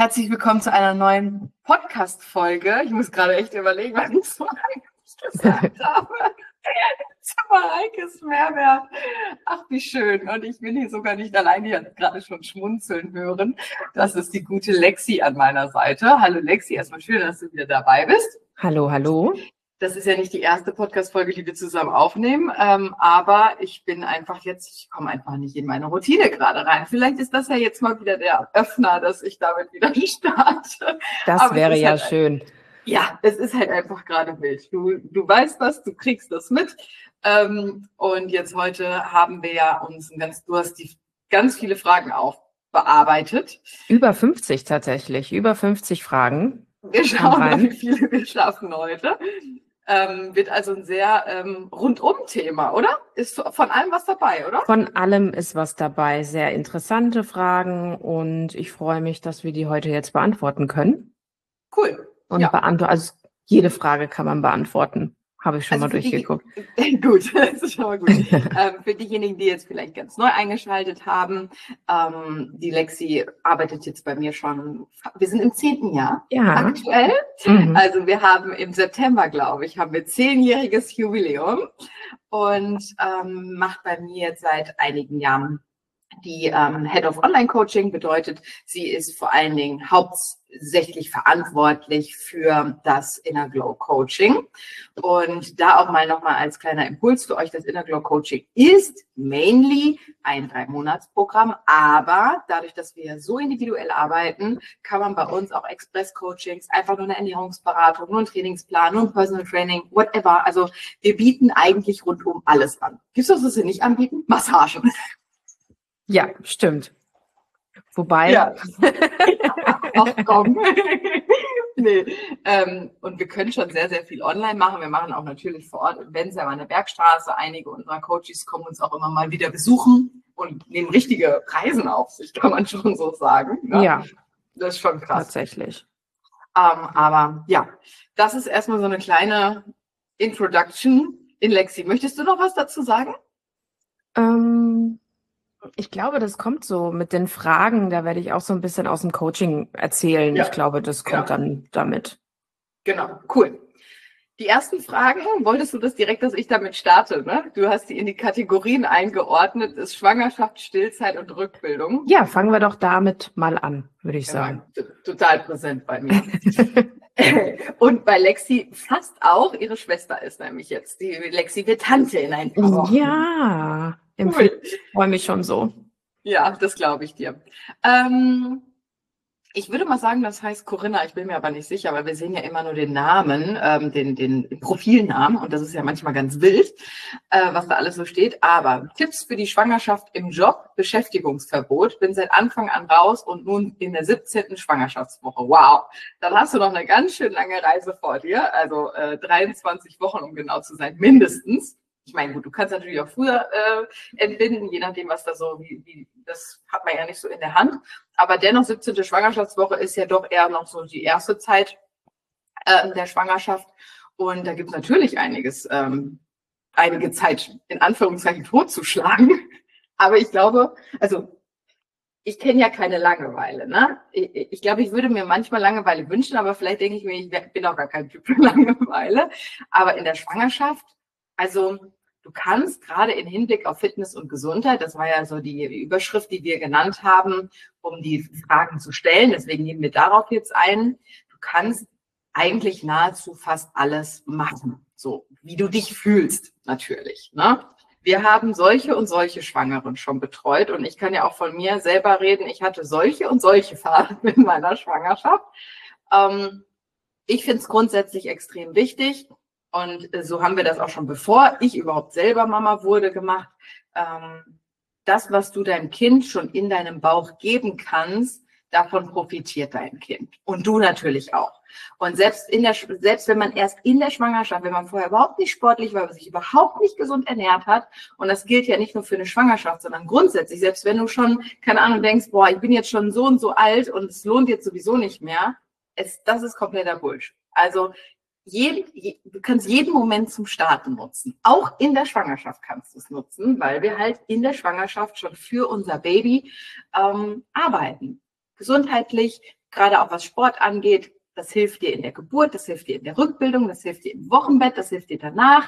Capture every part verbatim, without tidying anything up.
Herzlich willkommen zu einer neuen Podcast-Folge. Ich muss gerade echt überlegen, was ich so eigentlich gesagt habe. Zu Mareikes Mehrwert. Ach, wie schön. Und ich bin hier sogar nicht allein. Ich habe gerade schon schmunzeln hören. Das ist die gute Lexi an meiner Seite. Hallo Lexi, erstmal schön, dass du wieder dabei bist. Hallo, hallo. Das ist ja nicht die erste Podcast-Folge, die wir zusammen aufnehmen, ähm, aber ich bin einfach jetzt, ich komme einfach nicht in meine Routine gerade rein. Vielleicht ist das ja jetzt mal wieder der Öffner, dass ich damit wieder starte. Das aber wäre ja halt schön. Ein, ja, es ist halt einfach gerade wild. Du, du weißt was, du kriegst das mit. Ähm, und jetzt heute haben wir ja uns ein ganz, du hast die ganz viele Fragen aufbearbeitet. Über fünfzig tatsächlich, über fünfzig Fragen. Wir schauen mal, wie viele wir schaffen heute. Ähm, wird also ein sehr ähm, Rundum-Thema, oder? Ist von allem was dabei, oder? Von allem ist was dabei. Sehr interessante Fragen und ich freue mich, dass wir die heute jetzt beantworten können. Cool. Und ja. beantworten, also jede Frage kann man beantworten. Habe ich schon also mal durchgeguckt. Die, gut, das ist schon mal gut. ähm, für diejenigen, die jetzt vielleicht ganz neu eingeschaltet haben, ähm, die Lexi arbeitet jetzt bei mir schon, wir sind im zehnten Jahr ja. aktuell. Mhm. Also wir haben im September, glaube ich, haben wir zehnjähriges Jubiläum und ähm, macht bei mir jetzt seit einigen Jahren die ähm, Head of Online Coaching, bedeutet, sie ist vor allen Dingen hauptsächlich verantwortlich für das Inner Glow Coaching. Und da auch mal nochmal als kleiner Impuls für euch, das Inner Glow Coaching ist mainly ein Drei-Monats-Programm, aber dadurch, dass wir so individuell arbeiten, kann man bei uns auch Express-Coachings, einfach nur eine Ernährungsberatung, nur ein Trainingsplan, nur ein Personal Training, whatever. Also wir bieten eigentlich rundum alles an. Gibt es was, was wir nicht anbieten? Massagen. Ja, stimmt. Wobei. Ja. Ach komm. nee. Ähm, und wir können schon sehr, sehr viel online machen. Wir machen auch natürlich vor Ort Events an der Bergstraße. Einige unserer Coaches kommen uns auch immer mal wieder besuchen und nehmen richtige Reisen auf sich, kann man schon so sagen. Ne? Ja. Das ist schon krass. Tatsächlich. Ähm, aber ja, das ist erstmal so eine kleine Introduction in Lexi. Möchtest du noch was dazu sagen? Ähm. Ich glaube, das kommt so mit den Fragen. Da werde ich auch so ein bisschen aus dem Coaching erzählen. Ja. Ich glaube, das kommt ja. dann damit. Genau, cool. Die ersten Fragen, wolltest du das direkt, dass ich damit starte, ne? Du hast die in die Kategorien eingeordnet, ist Schwangerschaft, Stillzeit und Rückbildung. Ja, fangen wir doch damit mal an, würde ich sagen. Ja, total präsent bei mir. Und bei Lexi fast auch, ihre Schwester ist nämlich jetzt, die Lexi wird Tante in ein paar Wochen. Ja, cool. Ich freue mich schon so. Ja, das glaube ich dir. Ähm, ich würde mal sagen, das heißt Corinna, ich bin mir aber nicht sicher, weil wir sehen ja immer nur den Namen, ähm, den, den Profilnamen und das ist ja manchmal ganz wild, äh, was da alles so steht. Aber Tipps für die Schwangerschaft im Job, Beschäftigungsverbot, bin seit Anfang an raus und nun in der siebzehnten Schwangerschaftswoche. Wow, dann hast du noch eine ganz schön lange Reise vor dir, also äh, dreiundzwanzig Wochen, um genau zu sein, mindestens. Ich meine, gut, du kannst natürlich auch früher äh, entbinden, je nachdem, was da so, wie, wie, das hat man ja nicht so in der Hand. Aber dennoch, siebzehnte Schwangerschaftswoche ist ja doch eher noch so die erste Zeit äh, der Schwangerschaft. Und da gibt es natürlich einiges, ähm, einige Zeit in Anführungszeichen totzuschlagen. Aber ich glaube, also ich kenne ja keine Langeweile, ne? Ich, ich glaube, ich würde mir manchmal Langeweile wünschen, aber vielleicht denke ich mir, ich bin auch gar kein Typ für Langeweile. Aber in der Schwangerschaft, also du kannst gerade im Hinblick auf Fitness und Gesundheit, das war ja so die Überschrift, die wir genannt haben, um die Fragen zu stellen, deswegen gehen wir darauf jetzt ein, du kannst eigentlich nahezu fast alles machen, so wie du dich fühlst natürlich, ne? Wir haben solche und solche Schwangeren schon betreut und ich kann ja auch von mir selber reden, ich hatte solche und solche Phasen in meiner Schwangerschaft. Ähm, ich finde es grundsätzlich extrem wichtig, und so haben wir das auch schon, bevor ich überhaupt selber Mama wurde, gemacht. Ähm, das, was du deinem Kind schon in deinem Bauch geben kannst, davon profitiert dein Kind. Und du natürlich auch. Und selbst, in der, selbst wenn man erst in der Schwangerschaft, wenn man vorher überhaupt nicht sportlich war, sich überhaupt nicht gesund ernährt hat, und das gilt ja nicht nur für eine Schwangerschaft, sondern grundsätzlich, selbst wenn du schon, keine Ahnung, denkst, boah, ich bin jetzt schon so und so alt und es lohnt jetzt sowieso nicht mehr, es, das ist kompletter Bullshit. Also, Jeden, je, du kannst jeden Moment zum Starten nutzen. Auch in der Schwangerschaft kannst du es nutzen, weil wir halt in der Schwangerschaft schon für unser Baby ähm, arbeiten. Gesundheitlich, gerade auch was Sport angeht. Das hilft dir in der Geburt, das hilft dir in der Rückbildung, das hilft dir im Wochenbett, das hilft dir danach.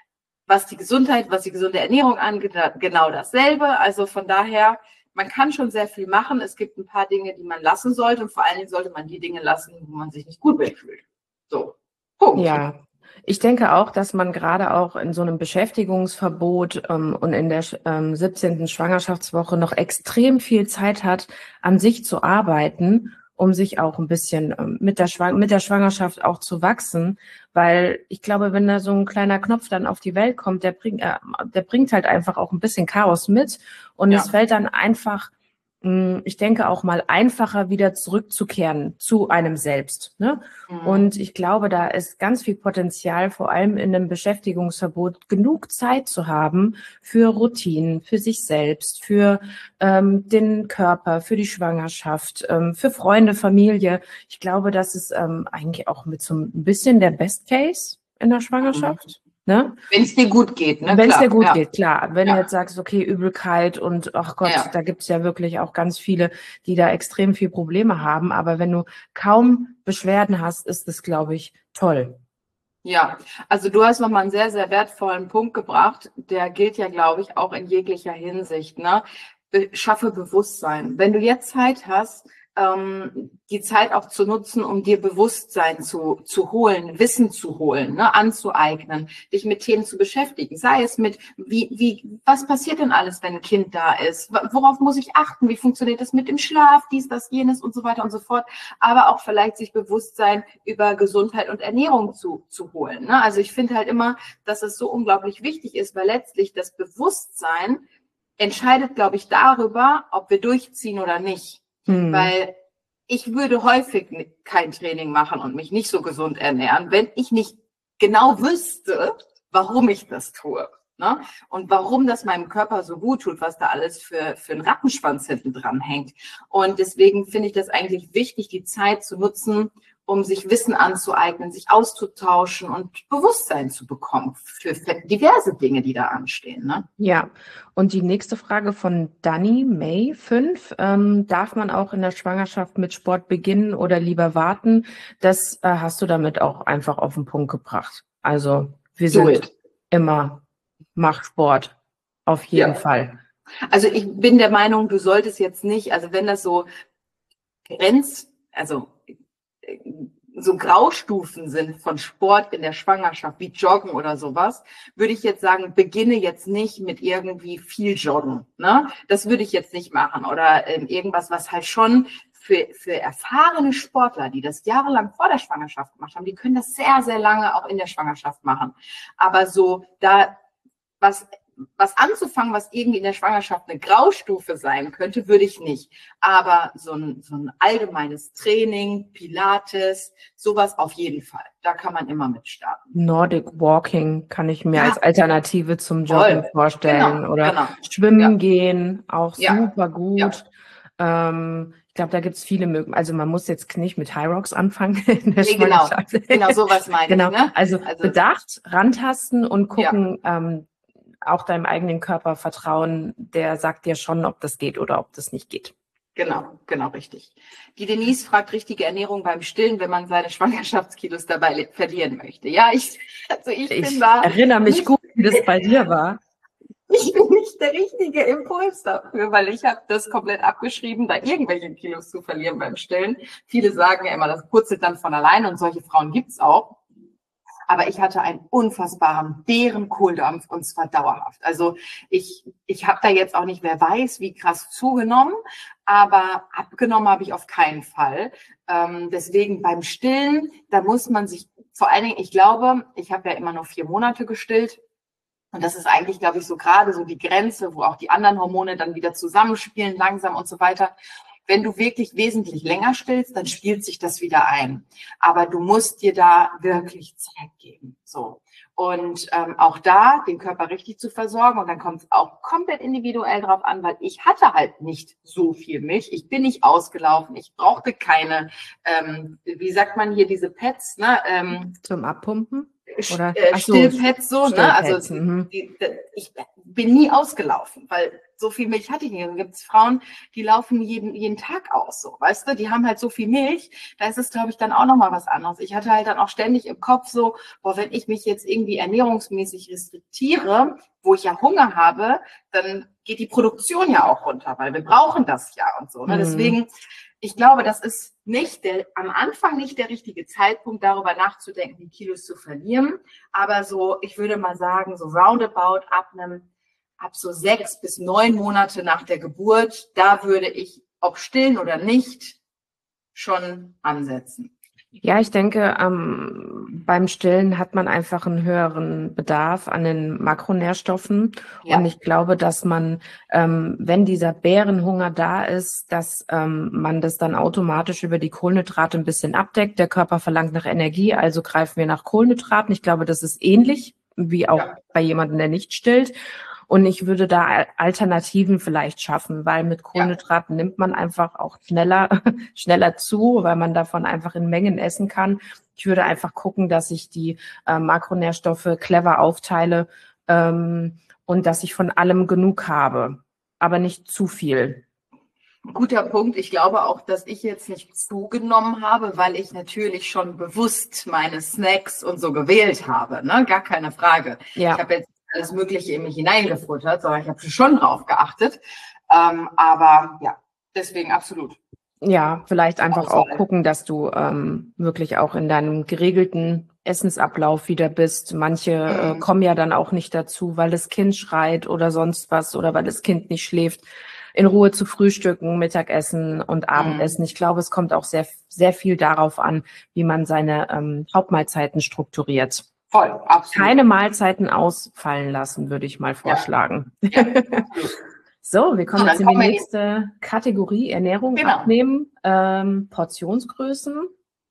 Was die Gesundheit, was die gesunde Ernährung angeht, genau dasselbe. Also von daher, man kann schon sehr viel machen. Es gibt ein paar Dinge, die man lassen sollte. Und vor allen Dingen sollte man die Dinge lassen, wo man sich nicht gut mitfühlt. So, Punkt. Ja, ich denke auch, dass man gerade auch in so einem Beschäftigungsverbot ähm, und in der ähm, siebzehnten Schwangerschaftswoche noch extrem viel Zeit hat, an sich zu arbeiten, um sich auch ein bisschen ähm, mit der Schwang- mit der Schwangerschaft auch zu wachsen. Weil ich glaube, wenn da so ein kleiner Knopf dann auf die Welt kommt, der bringt, äh, der bringt halt einfach auch ein bisschen Chaos mit. Und Ja. es fällt dann einfach, mh, ich denke auch mal einfacher wieder zurückzukehren zu einem selbst, ne? Mhm. Und ich glaube, da ist ganz viel Potenzial, vor allem in einem Beschäftigungsverbot, genug Zeit zu haben für Routinen, für sich selbst, für ähm, den Körper, für die Schwangerschaft, ähm, für Freunde, Familie. Ich glaube, das ist ähm, eigentlich auch mit so ein bisschen der Best Case in der Schwangerschaft. Ne? Wenn es dir gut geht, ne? Wenn es dir Klar, gut ja. geht, klar. Wenn Ja. du jetzt sagst, okay, Übelkeit und ach Gott, Ja. da gibt's ja wirklich auch ganz viele, die da extrem viel Probleme haben. Aber wenn du kaum Beschwerden hast, ist es, glaube ich, toll. Ja, also du hast nochmal einen sehr, sehr wertvollen Punkt gebracht. Der gilt ja, glaube ich, auch in jeglicher Hinsicht. Ne? Be- Schaffe Bewusstsein. Wenn du jetzt Zeit hast, ähm, die Zeit auch zu nutzen, um dir Bewusstsein zu, zu holen, Wissen zu holen, ne, anzueignen, dich mit Themen zu beschäftigen. Sei es mit, wie, wie, was passiert denn alles, wenn ein Kind da ist? Worauf muss ich achten? Wie funktioniert das mit dem Schlaf? Dies, das, jenes und so weiter und so fort. Aber auch vielleicht sich Bewusstsein über Gesundheit und Ernährung zu, zu holen. Ne? Also ich finde halt immer, dass es so unglaublich wichtig ist, weil letztlich das Bewusstsein entscheidet, glaube ich, darüber, ob wir durchziehen oder nicht. Hm. Weil ich würde häufig kein Training machen und mich nicht so gesund ernähren, wenn ich nicht genau wüsste, warum ich das tue. Ne? Und warum das meinem Körper so gut tut, was da alles für, für einen Rattenschwanz hinten dran hängt. Und deswegen finde ich das eigentlich wichtig, die Zeit zu nutzen, um sich Wissen anzueignen, sich auszutauschen und Bewusstsein zu bekommen für diverse Dinge, die da anstehen. Ne? Ja, und die nächste Frage von Dani May fünf. Ähm, darf man auch in der Schwangerschaft mit Sport beginnen oder lieber warten? Das äh, hast du damit auch einfach auf den Punkt gebracht. Also wir Do sind it. immer, mach Sport. Auf jeden Ja. Fall. Also ich bin der Meinung, du solltest jetzt nicht, also wenn das so Grenz, also äh, so Graustufen sind von Sport in der Schwangerschaft, wie Joggen oder sowas, würde ich jetzt sagen, beginne jetzt nicht mit irgendwie viel Joggen. Ne? Das würde ich jetzt nicht machen. Oder ähm, irgendwas, was halt schon für, für erfahrene Sportler, die das jahrelang vor der Schwangerschaft gemacht haben, die können das sehr, sehr lange auch in der Schwangerschaft machen. Aber so da was was anzufangen, was irgendwie in der Schwangerschaft eine Graustufe sein könnte, würde ich nicht. Aber so ein, so ein allgemeines Training, Pilates, sowas auf jeden Fall. Da kann man immer mit starten. Nordic Walking kann ich mir Ja. als Alternative zum Joggen Voll. vorstellen. Genau, Oder genau. Schwimmen Ja. gehen, auch Ja. super gut. Ähm, ich glaube, da gibt es viele Möglichkeiten. Also man muss jetzt nicht mit High Rocks anfangen in der Nee, genau. Schwangerschaft. Genau, sowas meine Genau. ich. Ne? Also, Also bedacht, rantasten und Ja. gucken, ähm, auch deinem eigenen Körper vertrauen, der sagt dir schon, ob das geht oder ob das nicht geht. Genau, genau, richtig. Die Denise fragt, richtige Ernährung beim Stillen, wenn man seine Schwangerschaftskilos dabei verlieren möchte. Ja, ich, also ich, Ich bin da. erinnere mich nicht, gut, wie das bei dir war. Ich bin nicht der richtige Impuls dafür, weil ich habe das komplett abgeschrieben, da irgendwelche Kilos zu verlieren beim Stillen. Viele sagen ja immer, das purzelt dann von alleine und solche Frauen gibt's auch. Aber ich hatte einen unfassbaren Bärenkohldampf und zwar dauerhaft. Also ich, ich habe da jetzt auch nicht, wer weiß, wie krass zugenommen, aber abgenommen habe ich auf keinen Fall. Ähm, deswegen beim Stillen, da muss man sich, vor allen Dingen, ich glaube, ich habe ja immer nur vier Monate gestillt. Und das ist eigentlich, glaube ich, so gerade so die Grenze, wo auch die anderen Hormone dann wieder zusammenspielen, langsam und so weiter. Wenn du wirklich wesentlich länger stillst, dann spielt sich das wieder ein. Aber du musst dir da wirklich Zeit geben. So. Und ähm, auch da den Körper richtig zu versorgen. Und dann kommt es auch komplett individuell drauf an, weil ich hatte halt nicht so viel Milch. Ich bin nicht ausgelaufen. Ich brauchte keine, ähm, wie sagt man hier, diese Pads, ne? Ähm, Zum Abpumpen? Oder? Äh, Ach so, Stillpads so, ne? Also Stillpads, mhm. die, die, ich bin nie ausgelaufen, weil so viel Milch hatte ich nicht. Dann gibt es Frauen, die laufen jeden, jeden Tag aus, so, weißt du? Die haben halt so viel Milch, da ist es, glaube ich, dann auch nochmal was anderes. Ich hatte halt dann auch ständig im Kopf so, boah, wenn ich mich jetzt irgendwie ernährungsmäßig restriktiere, wo ich ja Hunger habe, dann geht die Produktion ja auch runter, weil wir brauchen das ja und so. Ne? Mhm. Deswegen, ich glaube, das ist nicht der, am Anfang nicht der richtige Zeitpunkt, darüber nachzudenken, die Kilos zu verlieren. Aber so, ich würde mal sagen, so roundabout ab einem, ab so sechs bis neun Monate nach der Geburt, da würde ich, ob stillen oder nicht, schon ansetzen. Ja, ich denke, ähm, beim Stillen hat man einfach einen höheren Bedarf an den Makronährstoffen. Ja. Und ich glaube, dass man, ähm, wenn dieser Bärenhunger da ist, dass ähm, man das dann automatisch über die Kohlenhydrate ein bisschen abdeckt. Der Körper verlangt nach Energie, also greifen wir nach Kohlenhydraten. Ich glaube, das ist ähnlich wie auch Ja. bei jemandem, der nicht stillt. Und ich würde da Alternativen vielleicht schaffen, weil mit Kohlenhydraten ja. nimmt man einfach auch schneller, schneller zu, weil man davon einfach in Mengen essen kann. Ich würde einfach gucken, dass ich die äh, Makronährstoffe clever aufteile ähm, und dass ich von allem genug habe, aber nicht zu viel. Guter Punkt. Ich glaube auch, dass ich jetzt nicht zugenommen habe, weil ich natürlich schon bewusst meine Snacks und so gewählt habe. Ne? Gar keine Frage. Ja. Ich habe jetzt alles Mögliche in mich hineingefuttert, sondern ich habe schon drauf geachtet. Ähm, aber ja, deswegen absolut. Ja, vielleicht einfach auch gucken, dass du ähm, wirklich auch in deinem geregelten Essensablauf wieder bist. Manche Mhm. äh, kommen ja dann auch nicht dazu, weil das Kind schreit oder sonst was oder weil das Kind nicht schläft, in Ruhe zu frühstücken, Mittagessen und Abendessen. Mhm. Ich glaube, es kommt auch sehr, sehr viel darauf an, wie man seine ähm, Hauptmahlzeiten strukturiert. Voll, absolut. Keine Mahlzeiten ausfallen lassen, würde ich mal vorschlagen. Ja, ja, absolut. So, wir kommen so, jetzt in kommen die wir nächste Kategorie, Ernährung genau. abnehmen, ähm, Portionsgrößen.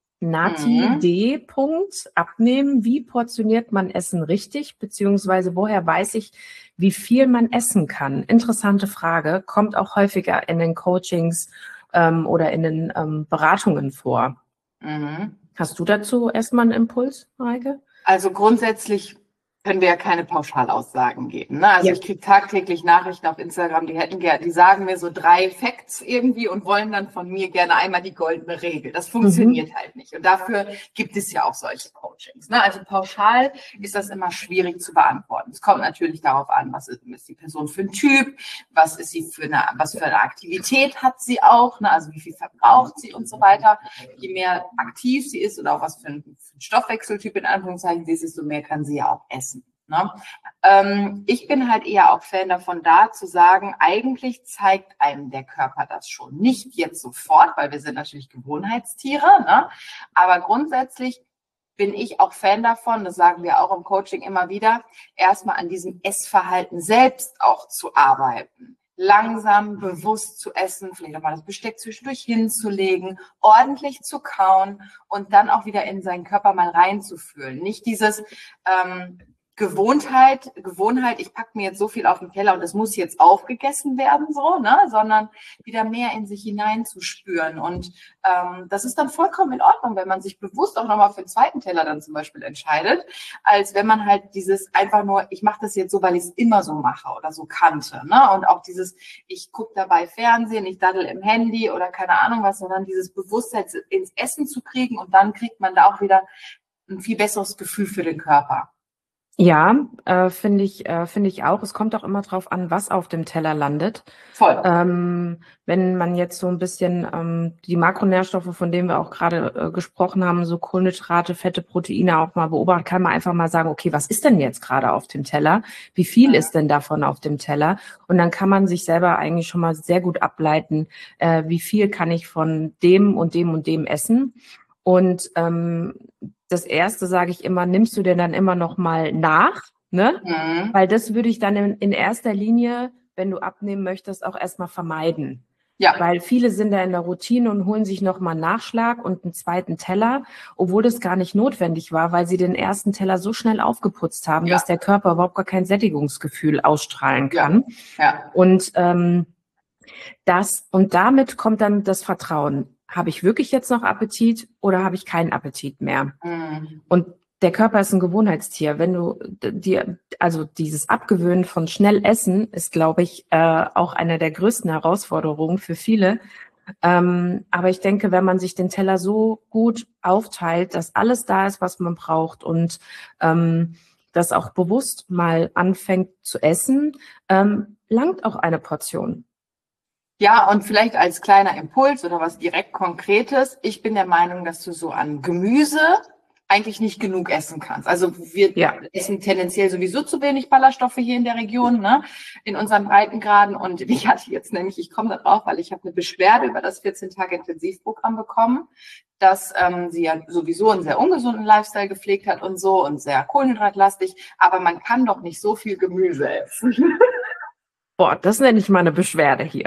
Nati Mhm. D. Punkt, abnehmen. Wie portioniert man Essen richtig? Beziehungsweise woher weiß ich, wie viel man essen kann? Interessante Frage, kommt auch häufiger in den Coachings ähm, oder in den ähm, Beratungen vor. Mhm. Hast du dazu erstmal einen Impuls, Maike? Also grundsätzlich können wir ja keine Pauschalaussagen geben. Ne? Also Ja. ich kriege tagtäglich Nachrichten auf Instagram, die hätten gerne, die sagen mir so drei Facts irgendwie und wollen dann von mir gerne einmal die goldene Regel. Das funktioniert mhm. halt nicht. Und dafür gibt es ja auch solche Coachings. Ne? Also pauschal ist das immer schwierig zu beantworten. Es kommt natürlich darauf an, was ist, ist die Person für ein Typ, was ist sie für eine, was für eine Aktivität hat sie auch, ne? Also wie viel verbraucht sie und so weiter. Je mehr aktiv sie ist oder auch was für ein, für ein Stoffwechseltyp in Anführungszeichen sie ist, desto mehr kann sie ja auch essen. Ne? Ähm, ich bin halt eher auch Fan davon, da zu sagen, eigentlich zeigt einem der Körper das schon. Nicht jetzt sofort, weil wir sind natürlich Gewohnheitstiere, ne? Aber grundsätzlich bin ich auch Fan davon, das sagen wir auch im Coaching immer wieder, erstmal an diesem Essverhalten selbst auch zu arbeiten. Langsam, bewusst zu essen, vielleicht auch mal das Besteck zwischendurch hinzulegen, ordentlich zu kauen und dann auch wieder in seinen Körper mal reinzufühlen. Nicht dieses ähm, Gewohnheit, Gewohnheit, ich packe mir jetzt so viel auf den Teller und das muss jetzt aufgegessen werden, so, ne, sondern wieder mehr in sich hineinzuspüren. Und ähm, das ist dann vollkommen in Ordnung, wenn man sich bewusst auch nochmal für den zweiten Teller dann zum Beispiel entscheidet, als wenn man halt dieses einfach nur, ich mache das jetzt so, weil ich es immer so mache oder so kannte, ne, und auch dieses, ich gucke dabei Fernsehen, ich daddel im Handy oder keine Ahnung was, sondern dieses Bewusstsein ins Essen zu kriegen und dann kriegt man da auch wieder ein viel besseres Gefühl für den Körper. Ja, äh, finde ich, äh, finde ich auch. Es kommt auch immer drauf an, was auf dem Teller landet. Voll. Ähm, wenn man jetzt so ein bisschen ähm, die Makronährstoffe, von denen wir auch gerade äh, gesprochen haben, so Kohlenhydrate, Fette, Proteine auch mal beobachten, kann man einfach mal sagen, okay, was ist denn jetzt gerade auf dem Teller? Wie viel Ja. ist denn davon auf dem Teller? Und dann kann man sich selber eigentlich schon mal sehr gut ableiten, äh, wie viel kann ich von dem und dem und dem essen? Und ähm, das Erste sage ich immer, nimmst du dir dann immer noch mal nach, ne? Mhm. Weil das würde ich dann in, in erster Linie, wenn du abnehmen möchtest, auch erstmal vermeiden. Ja. Weil viele sind da in der Routine und holen sich noch mal einen Nachschlag und einen zweiten Teller, obwohl das gar nicht notwendig war, weil sie den ersten Teller so schnell aufgeputzt haben, Ja. dass der Körper überhaupt gar kein Sättigungsgefühl ausstrahlen kann. Ja. Ja. Und ähm, das und damit kommt dann das Vertrauen. Habe ich wirklich jetzt noch Appetit oder habe ich keinen Appetit mehr? Mhm. Und der Körper ist ein Gewohnheitstier. Wenn du dir, also dieses Abgewöhnen von schnell Essen ist, glaube ich, äh, auch eine der größten Herausforderungen für viele. Ähm, aber ich denke, wenn man sich den Teller so gut aufteilt, dass alles da ist, was man braucht und ähm, das auch bewusst mal anfängt zu essen, ähm, langt auch eine Portion. Ja, und vielleicht als kleiner Impuls oder was direkt Konkretes. Ich bin der Meinung, dass du so an Gemüse eigentlich nicht genug essen kannst. Also wir Ja. essen tendenziell sowieso zu wenig Ballaststoffe hier in der Region, ne, in unseren Breitengraden. Und ich hatte jetzt nämlich, ich komme da drauf, weil ich habe eine Beschwerde über das vierzehn Tage Intensivprogramm bekommen, dass ähm, sie ja sowieso einen sehr ungesunden Lifestyle gepflegt hat und so und sehr kohlenhydratlastig. Aber man kann doch nicht so viel Gemüse essen. Boah, das nenne ich mal eine Beschwerde hier.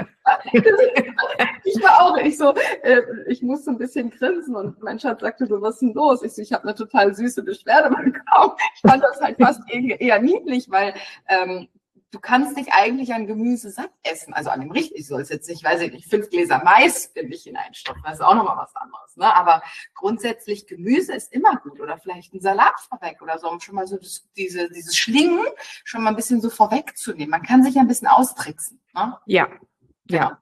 Ich war auch, ich so, äh, ich musste ein bisschen grinsen und mein Schatz sagte so, was ist denn los? Ich so, ich habe eine total süße Beschwerde bekommen. Ich fand das halt fast eher niedlich, weil ähm, du kannst dich eigentlich an Gemüse satt essen, also an dem richtig, so ist jetzt nicht, weiß ich nicht, fünf Gläser Mais in dich hineinstopfen, das ist auch nochmal was anderes, ne? Aber grundsätzlich Gemüse ist immer gut oder vielleicht ein Salat vorweg oder so, um schon mal so das, diese, dieses Schlingen schon mal ein bisschen so vorwegzunehmen. Man kann sich ja ein bisschen austricksen, ne? Ja, Genau. ja.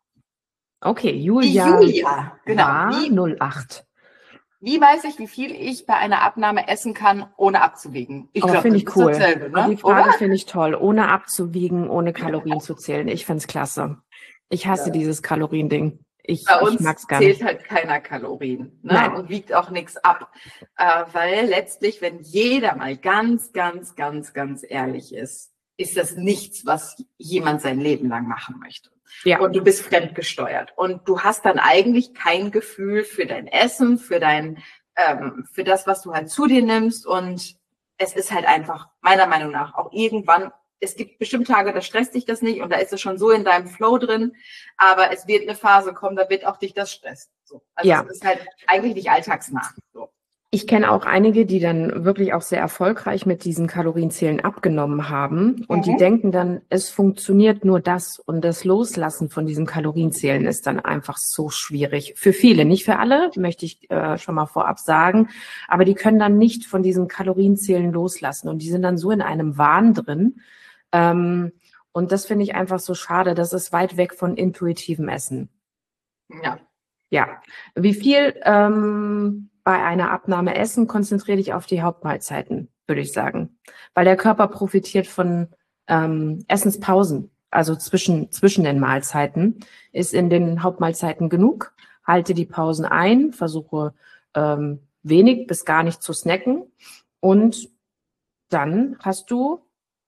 Okay, Julia, Julia, genau. war Wie, null acht. wie weiß ich, wie viel ich bei einer Abnahme essen kann, ohne abzuwiegen? Ich Aber glaube, finde das ich ist cool. dasselbe, ne? Die Frage Oder? finde ich toll, ohne abzuwiegen, ohne Kalorien zu zählen. Ich finde es klasse. Ich hasse Ja. dieses Kaloriending. Ich, Bei ich uns mag es gar zählt nicht. halt keiner Kalorien, ne? Nein. Und wiegt auch nichts ab. Äh, weil letztlich, wenn jeder mal ganz, ganz, ganz, ganz ehrlich ist, ist das nichts, was jemand sein Leben lang machen möchte. Ja. Und du bist fremdgesteuert. Und du hast dann eigentlich kein Gefühl für dein Essen, für dein, ähm, für das, was du halt zu dir nimmst. Und es ist halt einfach, meiner Meinung nach, auch irgendwann, es gibt bestimmt Tage, da stresst dich das nicht und da ist es schon so in deinem Flow drin. Aber es wird eine Phase kommen, da wird auch dich das stressen. So. Also Ja. es ist halt eigentlich nicht alltagsnah. So. Ich kenne auch einige, die dann wirklich auch sehr erfolgreich mit diesen Kalorienzählen abgenommen haben und Mhm. die denken dann, es funktioniert nur das und das Loslassen von diesen Kalorienzählen ist dann einfach so schwierig. Für viele, nicht für alle, möchte ich äh, schon mal vorab sagen, aber die können dann nicht von diesen Kalorienzählen loslassen und die sind dann so in einem Wahn drin. Ähm, und das finde ich einfach so schade, das ist weit weg von intuitivem Essen. Ja. Ja, wie viel ähm, bei einer Abnahme essen, konzentriere dich auf die Hauptmahlzeiten, würde ich sagen. Weil der Körper profitiert von ähm, Essenspausen, also zwischen, zwischen den Mahlzeiten, ist in den Hauptmahlzeiten genug. Halte die Pausen ein, versuche ähm, wenig bis gar nicht zu snacken und dann hast du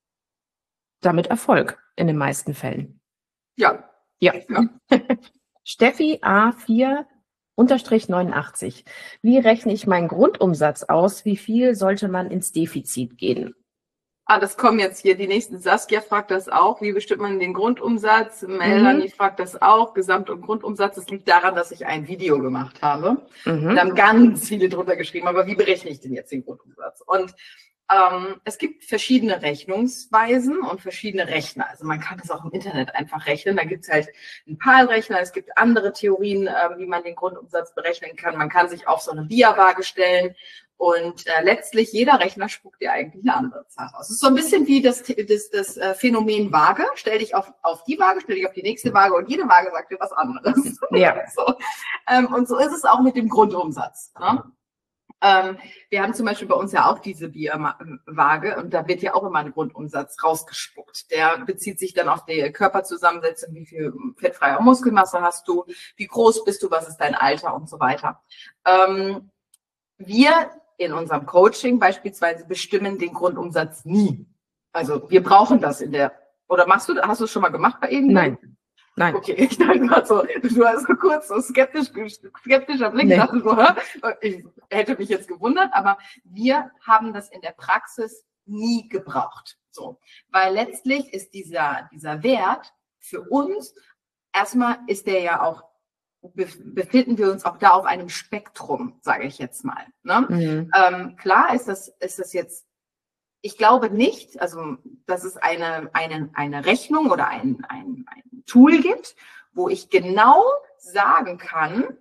damit Erfolg in den meisten Fällen. Ja. Ja. Ja. Steffi A vier unterstrich neunundachtzig. Wie rechne ich meinen Grundumsatz aus? Wie viel sollte man ins Defizit gehen? Ah, das kommen jetzt hier die nächsten. Saskia fragt das auch. Wie bestimmt man den Grundumsatz? Melanie Mhm. fragt das auch. Gesamt- und Grundumsatz. Das liegt daran, dass ich ein Video gemacht habe. Mhm. Da haben ganz viele drunter geschrieben. Aber wie berechne ich denn jetzt den Grundumsatz? Und ähm, es gibt verschiedene Rechnungsweisen und verschiedene Rechner. Also man kann das auch im Internet einfach rechnen. Da gibt es halt einen PAL-Rechner. Es gibt andere Theorien, äh, wie man den Grundumsatz berechnen kann. Man kann sich auf so eine Bia-Waage stellen. Und äh, letztlich, jeder Rechner spuckt dir eigentlich eine andere Zahl aus. Es ist so ein bisschen wie das, das, das äh, Phänomen Waage. Stell dich auf, auf die Waage, stell dich auf die nächste Waage und jede Waage sagt dir was anderes. Ja. so. Ähm, und so ist es auch mit dem Grundumsatz. Ne? Ähm, wir haben zum Beispiel bei uns ja auch diese Bia-Waage und da wird ja auch immer ein Grundumsatz rausgespuckt. Der bezieht sich dann auf die Körperzusammensetzung, wie viel fettfreie Muskelmasse hast du, wie groß bist du, was ist dein Alter und so weiter. Ähm, wir in unserem Coaching beispielsweise bestimmen den Grundumsatz nie. Also wir brauchen das in der, oder machst du, hast du es schon mal gemacht bei irgendjemandem? Nein. Nein. Okay, ich dachte gerade so, du hast so kurz so skeptisch, skeptischer Blick, Nee. ich dachte so, hä? Ich hätte mich jetzt gewundert, aber wir haben das in der Praxis nie gebraucht. So, weil letztlich ist dieser, dieser Wert für uns, erstmal ist der ja auch, befinden wir uns auch da auf einem Spektrum, sage ich jetzt mal. Ne? Mhm. Ähm, klar ist das, ist das jetzt, ich glaube nicht, also dass es eine, eine, eine Rechnung oder ein, ein, ein Tool gibt, wo ich genau sagen kann,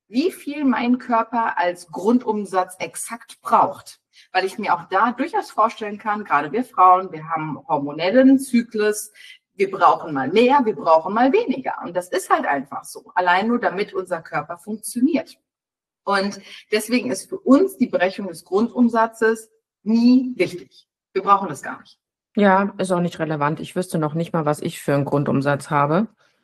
wie viel mein Körper als Grundumsatz exakt braucht. Weil ich mir auch da durchaus vorstellen kann, gerade wir Frauen, wir haben hormonellen Zyklus, wir brauchen mal mehr, wir brauchen mal weniger. Und das ist halt einfach so, allein nur damit unser Körper funktioniert. Und deswegen ist für uns die Berechnung des Grundumsatzes nie wichtig. Wir brauchen das gar nicht. Ja, ist auch nicht relevant. Ich wüsste noch nicht mal, was ich für einen Grundumsatz habe.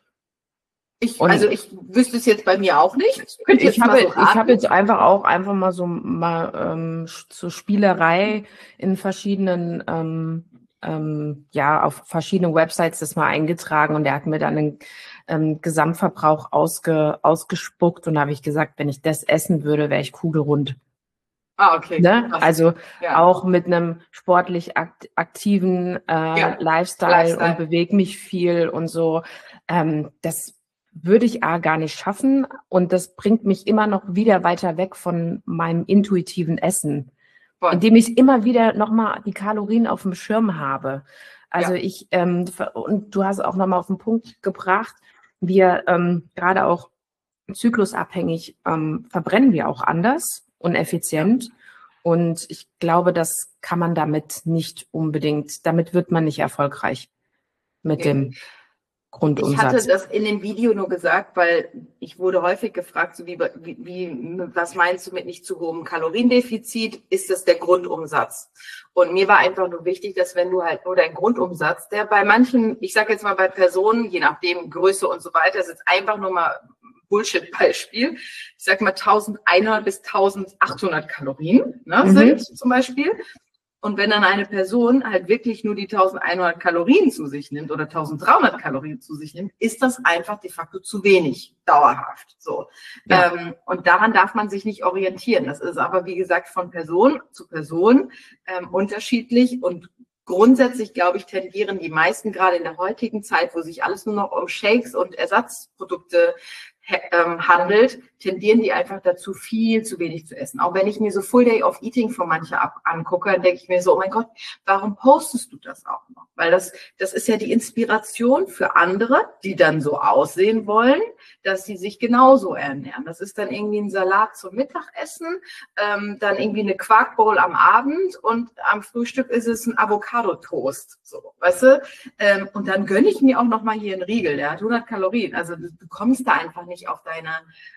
Ich, also ich wüsste es jetzt bei mir auch nicht. Ich, ich habe so ich habe jetzt einfach auch einfach mal so mal ähm, zur Spielerei in verschiedenen ähm, ähm, ja auf verschiedenen Websites das mal eingetragen und der hat mir dann einen ähm, Gesamtverbrauch ausge, ausgespuckt und da habe ich gesagt, wenn ich das essen würde, wäre ich kugelrund. Ah, okay. Ne? Also ja. auch mit einem sportlich akt aktiven äh, ja. Lifestyle, Lifestyle und bewege mich viel und so. Ähm, das würde ich A gar nicht schaffen und das bringt mich immer noch wieder weiter weg von meinem intuitiven Essen, Voll. indem ich immer wieder nochmal die Kalorien auf dem Schirm habe. Also ja. ich, ähm, und du hast auch nochmal auf den Punkt gebracht, wir ähm, gerade auch zyklusabhängig ähm, verbrennen wir auch anders und effizient. Ja. Und ich glaube, das kann man damit nicht unbedingt, damit wird man nicht erfolgreich mit okay. dem Grundumsatz. Ich hatte das in dem Video nur gesagt, weil ich wurde häufig gefragt, so wie, wie, wie, was meinst du mit nicht zu hohem Kaloriendefizit? Ist das der Grundumsatz? Und mir war einfach nur wichtig, dass wenn du halt nur dein Grundumsatz, der bei manchen, ich sage jetzt mal bei Personen, je nachdem Größe und so weiter, ist jetzt einfach nur mal Bullshit-Beispiel. Ich sag mal eintausendeinhundert bis eintausendachthundert Kalorien ne, mhm. sind zum Beispiel. Und wenn dann eine Person halt wirklich nur die eintausendeinhundert Kalorien zu sich nimmt oder eintausenddreihundert Kalorien zu sich nimmt, ist das einfach de facto zu wenig, dauerhaft. So. Ja. Ähm, und daran darf man sich nicht orientieren. Das ist aber, wie gesagt, von Person zu Person ähm, unterschiedlich. Und grundsätzlich, glaube ich, tendieren die meisten, gerade in der heutigen Zeit, wo sich alles nur noch um Shakes und Ersatzprodukte ähm, handelt, tendieren die einfach dazu, viel zu wenig zu essen. Auch wenn ich mir so Full Day of Eating von manchen ab angucke, dann denke ich mir so, oh mein Gott, warum postest du das auch noch? Weil das, das ist ja die Inspiration für andere, die dann so aussehen wollen, dass sie sich genauso ernähren. Das ist dann irgendwie ein Salat zum Mittagessen, ähm, dann irgendwie eine Quarkbowl am Abend und am Frühstück ist es ein Avocado-Toast. So, weißt du? Ähm, und dann gönne ich mir auch noch mal hier einen Riegel, der hat hundert Kalorien. Also du bekommst da einfach nicht auf deine,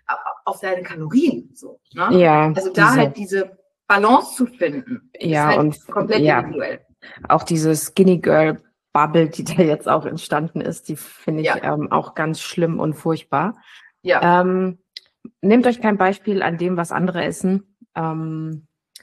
auf deine Kalorien. So, ne? Ja, also da diese, halt diese Balance zu finden, ja, ist halt und komplett ja, individuell. Auch diese Skinny Girl Bubble, die da jetzt auch entstanden ist, die finde ich ja. ähm, auch ganz schlimm und furchtbar. Ja. Ähm, nehmt euch kein Beispiel an dem, was andere essen, ähm,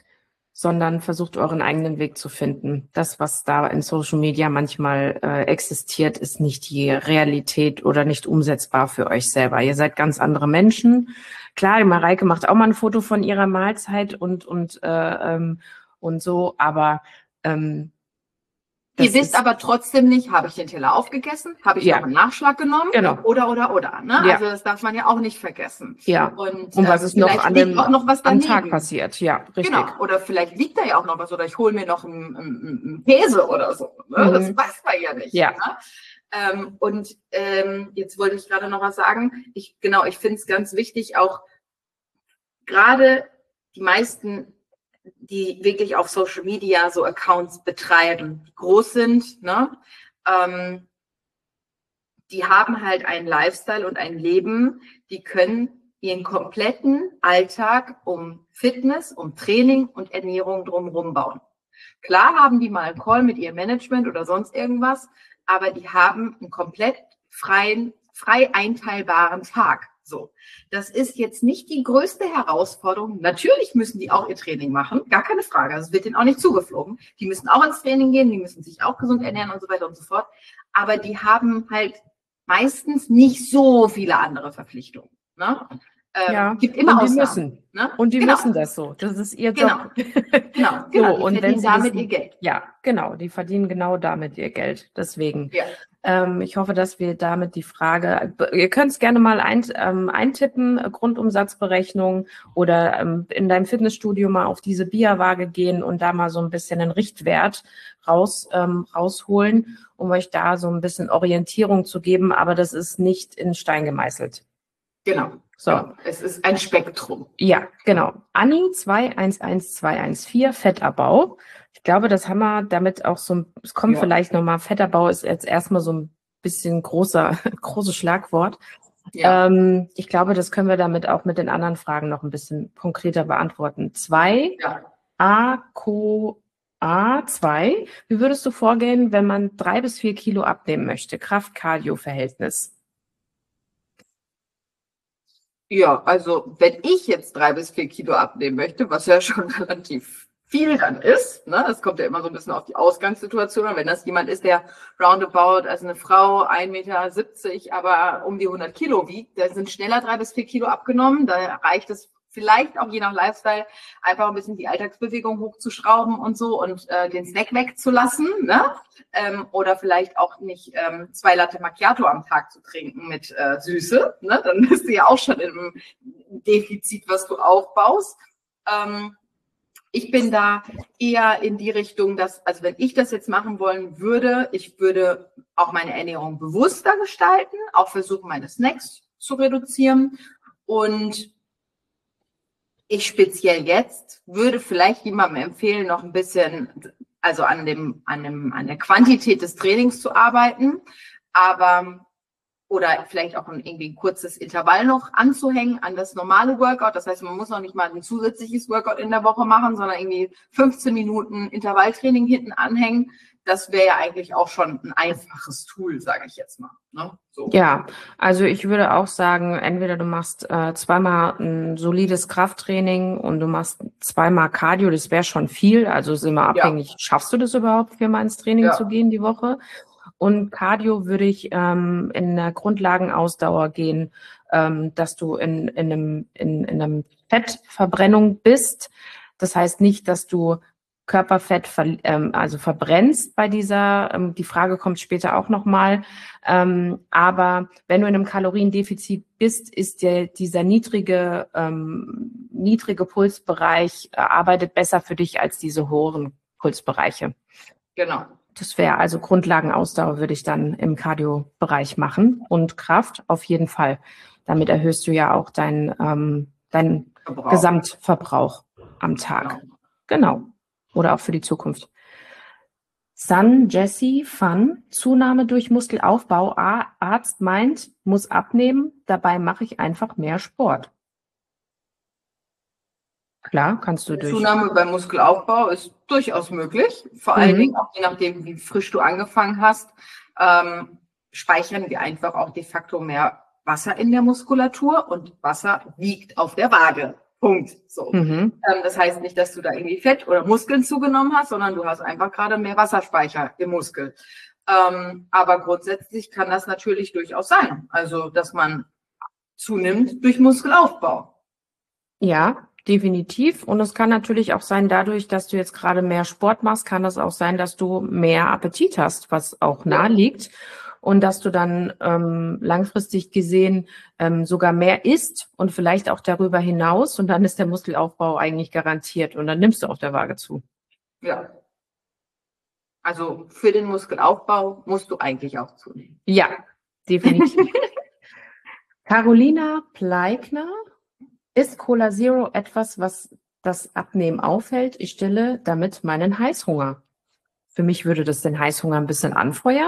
sondern versucht euren eigenen Weg zu finden. Das, was da in Social Media manchmal äh, existiert, ist nicht die Realität oder nicht umsetzbar für euch selber. Ihr seid ganz andere Menschen. Klar, die Mareike macht auch mal ein Foto von ihrer Mahlzeit und und äh, ähm, und so, aber ähm, Ihr wisst aber trotzdem nicht, habe ich den Teller aufgegessen, habe ich ja. noch einen Nachschlag genommen genau. oder, oder, oder. Ne? Ja. Also das darf man ja auch nicht vergessen. Ja. Und, und was ähm, ist noch an dem auch noch was am Tag passiert? Ja, richtig. Genau. Oder vielleicht liegt da ja auch noch was oder ich hole mir noch einen, einen, einen Käse oder so. Ne? Mhm. Das weiß man ja nicht. Ja. Ne? Ähm, und ähm, jetzt wollte ich gerade noch was sagen. Ich, genau, ich finde es ganz wichtig, auch gerade die meisten, die wirklich auf Social Media so Accounts betreiben, die groß sind, ne? Ähm, die haben halt einen Lifestyle und ein Leben, die können ihren kompletten Alltag um Fitness, um Training und Ernährung drumherum bauen. Klar haben die mal einen Call mit ihrem Management oder sonst irgendwas, aber die haben einen komplett freien, frei einteilbaren Tag. So, das ist jetzt nicht die größte Herausforderung. Natürlich müssen die auch ihr Training machen, gar keine Frage. Also es wird denen auch nicht zugeflogen. Die müssen auch ins Training gehen, die müssen sich auch gesund ernähren und so weiter und so fort. Aber die haben halt meistens nicht so viele andere Verpflichtungen. Ne? Ähm, ja, gibt immer und die Ausnahmen, müssen. Ne? Und die genau. müssen das so. Das ist ihr genau. Job. Genau, genau. So, die und verdienen wenn sie damit das, ihr Geld. Ja, genau. Die verdienen genau damit ihr Geld. Deswegen. Ja. Ähm, ich hoffe, dass wir damit die Frage, ihr könnt es gerne mal ein, ähm, eintippen, Grundumsatzberechnung oder ähm, in deinem Fitnessstudio mal auf diese B I A-Waage gehen und da mal so ein bisschen einen Richtwert raus, ähm, rausholen, um euch da so ein bisschen Orientierung zu geben. Aber das ist nicht in Stein gemeißelt. Genau, So. Ja, es ist ein Spektrum. Ja, genau. Anni zwei eins eins zwei eins vier, Fettabbau. Ich glaube, das haben wir damit auch so, es kommt Ja. vielleicht nochmal, Fettabbau ist jetzt erstmal so ein bisschen großer, großes Schlagwort. Ja. Ähm, ich glaube, das können wir damit auch mit den anderen Fragen noch ein bisschen konkreter beantworten. Zwei, Ja. A, Co, A, zwei. Wie würdest du vorgehen, wenn man drei bis vier Kilo abnehmen möchte? Kraft-Cardio-Verhältnis. Ja, also wenn ich jetzt drei bis vier Kilo abnehmen möchte, was ja schon relativ viel dann ist, ne, es kommt ja immer so ein bisschen auf die Ausgangssituation an, wenn das jemand ist, der roundabout, also eine Frau, ein Meter siebzig, aber um die hundert Kilo wiegt, da sind schneller drei bis vier Kilo abgenommen, da reicht es vielleicht auch je nach Lifestyle einfach ein bisschen die Alltagsbewegung hochzuschrauben und so und äh, den Snack wegzulassen, ne? Ähm, oder vielleicht auch nicht ähm, zwei Latte Macchiato am Tag zu trinken mit äh, Süße, ne? Dann bist du ja auch schon im Defizit, was du aufbaust. Ähm, ich bin da eher in die Richtung, dass, also wenn ich das jetzt machen wollen würde, ich würde auch meine Ernährung bewusster gestalten, auch versuchen, meine Snacks zu reduzieren und ich speziell jetzt würde vielleicht jemandem empfehlen, noch ein bisschen, also an dem, an dem, an der Quantität des Trainings zu arbeiten, aber, oder vielleicht auch ein, irgendwie ein kurzes Intervall noch anzuhängen an das normale Workout. Das heißt, man muss noch nicht mal ein zusätzliches Workout in der Woche machen, sondern irgendwie fünfzehn Minuten Intervalltraining hinten anhängen. Das wäre ja eigentlich auch schon ein einfaches Tool, sage ich jetzt mal. Ne? So. Ja, also ich würde auch sagen, entweder du machst äh, zweimal ein solides Krafttraining und du machst zweimal Cardio, das wäre schon viel. Also ist immer abhängig, ja. Schaffst du das überhaupt, viermal ins Training ja. zu gehen die Woche? Und Cardio würde ich ähm, in der Grundlagenausdauer gehen, ähm, dass du in, in, einem, in, in einem Fettverbrennung bist. Das heißt nicht, dass du Körperfett ver, ähm, also verbrennst bei dieser, ähm, die Frage kommt später auch nochmal, ähm, aber wenn du in einem Kaloriendefizit bist, ist der, dieser niedrige, ähm, niedrige Pulsbereich äh, arbeitet besser für dich als diese hohen Pulsbereiche. Genau. Das wäre also Grundlagenausdauer würde ich dann im Cardio-Bereich machen und Kraft auf jeden Fall. Damit erhöhst du ja auch deinen ähm, dein Gesamtverbrauch am Tag. Genau. genau. Oder auch für die Zukunft. Sun, Jesse, Fun, Zunahme durch Muskelaufbau. A, Arzt meint, muss abnehmen, dabei mache ich einfach mehr Sport. Klar, kannst du durch. Zunahme beim Muskelaufbau ist durchaus möglich. Vor mhm. allen Dingen auch je nachdem, wie frisch du angefangen hast, ähm, speichern wir einfach auch de facto mehr Wasser in der Muskulatur und Wasser wiegt auf der Waage. Punkt. So. Mhm. Ähm, das heißt nicht, dass du da irgendwie Fett oder Muskeln zugenommen hast, sondern du hast einfach gerade mehr Wasserspeicher im Muskel. Ähm, aber grundsätzlich kann das natürlich durchaus sein. Also, dass man zunimmt durch Muskelaufbau. Ja, definitiv. Und es kann natürlich auch sein, dadurch, dass du jetzt gerade mehr Sport machst, kann das auch sein, dass du mehr Appetit hast, was auch nahe liegt. Und dass du dann ähm, langfristig gesehen ähm, sogar mehr isst und vielleicht auch darüber hinaus. Und dann ist der Muskelaufbau eigentlich garantiert. Und dann nimmst du auf der Waage zu. Ja. Also für den Muskelaufbau musst du eigentlich auch zunehmen. Ja, definitiv. Carolina Pleikner. Ist Cola Zero etwas, was das Abnehmen aufhält? Ich stille damit meinen Heißhunger. Für mich würde das den Heißhunger ein bisschen anfeuern.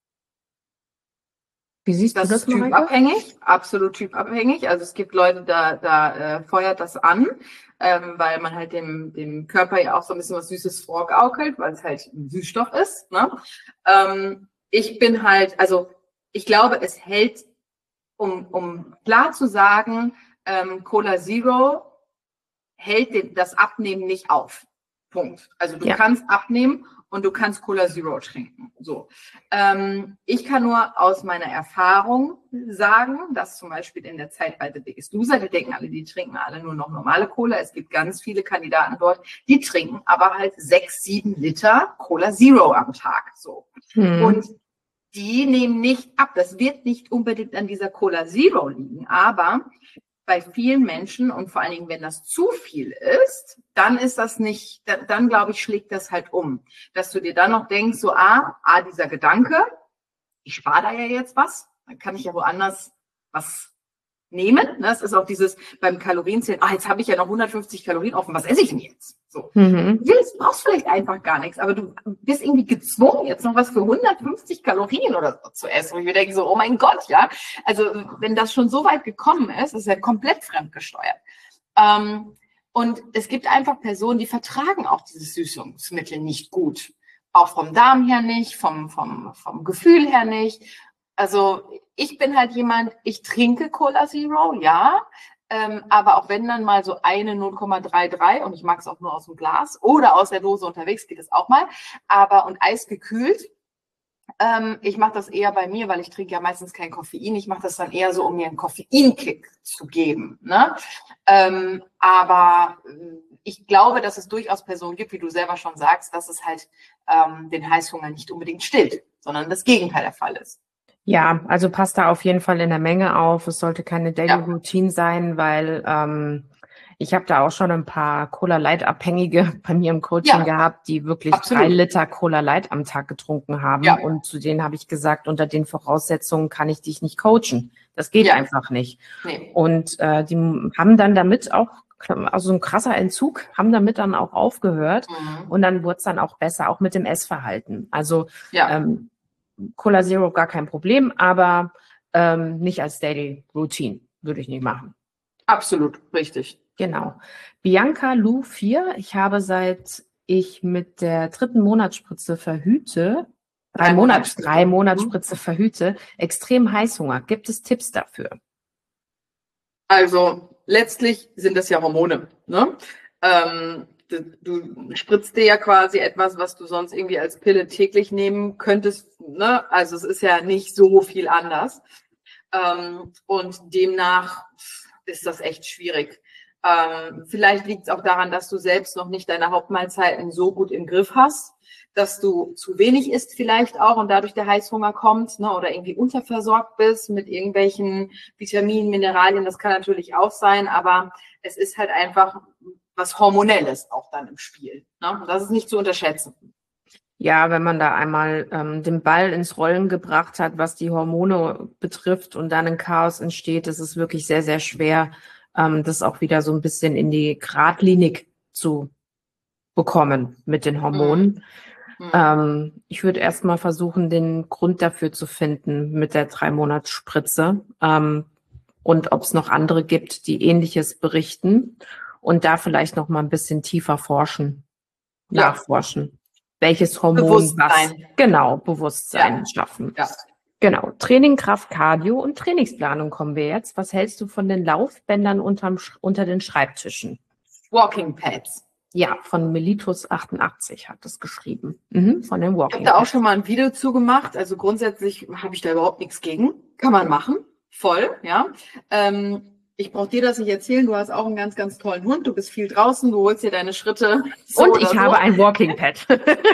Wie siehst das du das, ist typabhängig, absolut typabhängig. Also es gibt Leute, da, da äh, feuert das an, ähm, weil man halt dem, dem Körper ja auch so ein bisschen was Süßes vorgaukelt, weil es halt ein Süßstoff ist. Ne? Ähm, ich bin halt, also ich glaube, es hält, um, um klar zu sagen, ähm, Cola Zero hält den, das Abnehmen nicht auf. Punkt. Also du ja. kannst abnehmen und du kannst Cola Zero trinken. So. Ähm, ich kann nur aus meiner Erfahrung sagen, dass zum Beispiel in der Zeit bei The Biggest Loser, die denken alle, die trinken alle nur noch normale Cola. Es gibt ganz viele Kandidaten dort, die trinken aber halt sechs, sieben Liter Cola Zero am Tag. So. Hm. Und die nehmen nicht ab. Das wird nicht unbedingt an dieser Cola Zero liegen, aber bei vielen Menschen und vor allen Dingen, wenn das zu viel ist, dann ist das nicht, dann, dann glaube ich, schlägt das halt um. Dass du dir dann noch denkst, so, ah, ah, dieser Gedanke, ich spare da ja jetzt was, dann kann ich ja woanders was nehmen. Das ist auch dieses beim Kalorienzählen, ah, jetzt habe ich ja noch hundertfünfzig Kalorien offen, was esse ich denn jetzt? So. Mhm. Du willst, brauchst vielleicht einfach gar nichts, aber du bist irgendwie gezwungen, jetzt noch was für hundertfünfzig Kalorien oder so zu essen. Und ich mir denke so, oh mein Gott, ja. Also wenn das schon so weit gekommen ist, ist ja komplett fremdgesteuert. Ähm, und es gibt einfach Personen, die vertragen auch dieses Süßungsmittel nicht gut. Auch vom Darm her nicht, vom, vom, vom Gefühl her nicht. Also ich bin halt jemand, ich trinke Cola Zero, ja, ähm, aber auch wenn dann mal so eine null Komma dreiunddreißig und ich mag es auch nur aus dem Glas oder aus der Dose unterwegs, geht es auch mal, aber und eisgekühlt, ähm, ich mache das eher bei mir, weil ich trinke ja meistens kein Koffein, ich mache das dann eher so, um mir einen Koffeinkick zu geben, ne? Ähm, aber ich glaube, dass es durchaus Personen gibt, wie du selber schon sagst, dass es halt ähm, den Heißhunger nicht unbedingt stillt, sondern das Gegenteil der Fall ist. Ja, also passt da auf jeden Fall in der Menge auf. Es sollte keine Daily Ja. Routine sein, weil ähm, ich habe da auch schon ein paar Cola Light Abhängige bei mir im Coaching Ja, gehabt, die wirklich absolut. drei Liter Cola Light am Tag getrunken haben. Ja. Und zu denen habe ich gesagt, unter den Voraussetzungen kann ich dich nicht coachen. Das geht Ja. einfach nicht. Nee. Und äh, die haben dann damit auch, also ein krasser Entzug, haben damit dann auch aufgehört. Mhm. Und dann wurde es dann auch besser, auch mit dem Essverhalten. Also Ja. ähm, Cola Zero gar kein Problem, aber ähm, nicht als Daily Routine. Würde ich nicht machen. Absolut, richtig. Genau. Bianca Lu vier. Ich habe seit ich mit der dritten Monatsspritze verhüte, drei, Drei Monat, Monatsspritze. drei Monatsspritze verhüte, extrem Heißhunger. Gibt es Tipps dafür? Also letztlich sind das ja Hormone. Ne? Ähm, du, du spritzt dir ja quasi etwas, was du sonst irgendwie als Pille täglich nehmen könntest. Ne? Also es ist ja nicht so viel anders. Ähm, und demnach ist das echt schwierig. Ähm, vielleicht liegt es auch daran, dass du selbst noch nicht deine Hauptmahlzeiten so gut im Griff hast, dass du zu wenig isst vielleicht auch und dadurch der Heißhunger kommt, ne, oder irgendwie unterversorgt bist mit irgendwelchen Vitaminen, Mineralien. Das kann natürlich auch sein, aber es ist halt einfach was Hormonelles auch dann im Spiel. Ne? Und das ist nicht zu unterschätzen. Ja, wenn man da einmal ähm, den Ball ins Rollen gebracht hat, was die Hormone betrifft und dann ein Chaos entsteht, ist es wirklich sehr, sehr schwer, ähm, das auch wieder so ein bisschen in die Gradlinik zu bekommen mit den Hormonen. Mhm. Ähm, ich würde erstmal versuchen, den Grund dafür zu finden mit der Drei-Monats-Spritze ähm, und ob es noch andere gibt, die Ähnliches berichten und da vielleicht noch mal ein bisschen tiefer forschen, Ja. nachforschen. Welches Hormon Bewusstsein. was, genau, Bewusstsein Ja. schaffen. Ja. Genau, Training, Kraft, Cardio und Trainingsplanung kommen wir jetzt. Was hältst du von den Laufbändern unterm, Sch- unter den Schreibtischen? Walking Pads. Ja, von Melitus achtundachtzig hat das geschrieben. Mhm, von den Ich Walking habe da auch Pads. schon mal ein Video zu gemacht. Also grundsätzlich habe ich da überhaupt nichts gegen. Kann man machen. Voll, ja. Ähm, ich brauche dir das nicht erzählen. Du hast auch einen ganz, ganz tollen Hund. Du bist viel draußen. Du holst dir deine Schritte. So Und oder ich so. habe ein Walking Pad.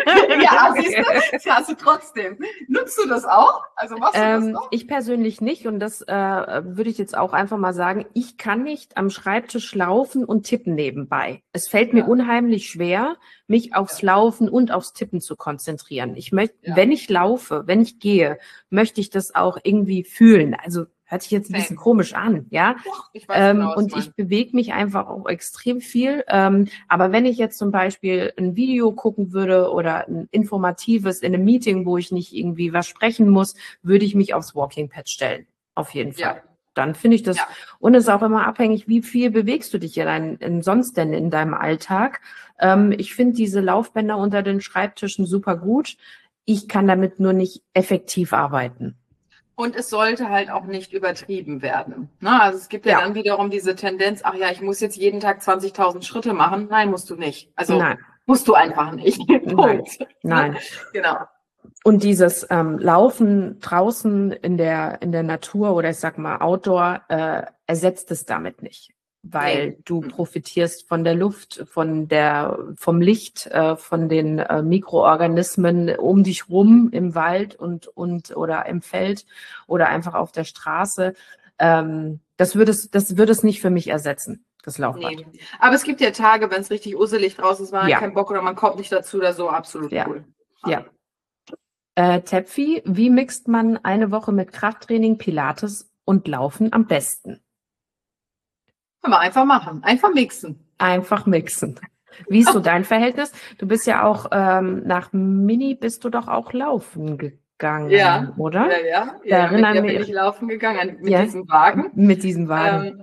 Ja, siehst du, das hast du trotzdem. Nutzt du das auch? Also machst du das Ähm, auch? ich persönlich nicht und das äh, würde ich jetzt auch einfach mal sagen, ich kann nicht am Schreibtisch laufen und tippen nebenbei. Es fällt mir Ja. unheimlich schwer, mich aufs Laufen und aufs Tippen zu konzentrieren. Ich möchte, Ja. wenn ich laufe, wenn ich gehe, möchte ich das auch irgendwie fühlen. Also hört sich jetzt ein bisschen Same. komisch an, ja. Doch, ich weiß Ähm, genau, was und du meinst. ich bewege mich einfach auch extrem viel. Ähm, aber wenn ich jetzt zum Beispiel ein Video gucken würde oder ein informatives in einem Meeting, wo ich nicht irgendwie was sprechen muss, würde ich mich aufs Walking Pad stellen. Auf jeden Fall. Ja. Dann finde ich das, Ja. und es ist auch immer abhängig, wie viel bewegst du dich in, dein, in sonst denn in deinem Alltag. Ähm, ich finde diese Laufbänder unter den Schreibtischen super gut. Ich kann damit nur nicht effektiv arbeiten. Und es sollte halt auch nicht übertrieben werden. Ne? Also es gibt ja, Ja. dann wiederum diese Tendenz, ach ja, ich muss jetzt jeden Tag zwanzigtausend Schritte machen. Nein, musst du nicht. Also Nein. musst du einfach nicht. Punkt. Nein. Ne? Genau. Und dieses ähm, Laufen draußen in der, in der Natur oder ich sag mal Outdoor äh, ersetzt es damit nicht, weil Nee. du profitierst von der Luft, von der, vom Licht, äh, von den äh, Mikroorganismen um dich rum im Wald und, und oder im Feld oder einfach auf der Straße. Ähm, das würde es, das würde es nicht für mich ersetzen, das Laufband. Nee. Aber es gibt ja Tage, wenn es richtig usselig draußen ist, man hat Ja. keinen Bock oder man kommt nicht dazu oder so, absolut Ja. cool. Ja. Äh, Tepfi, wie mixt man eine Woche mit Krafttraining, Pilates und Laufen am besten? Aber einfach machen, einfach mixen. Einfach mixen. Wie ist so dein Verhältnis? Du bist ja auch ähm, nach Mini bist du doch auch laufen gegangen, Ja, oder? ja, ja. Da ja mit erinnern der bin wir ich laufen gegangen, mit ja, diesem Wagen. mit diesem Wagen. Ähm,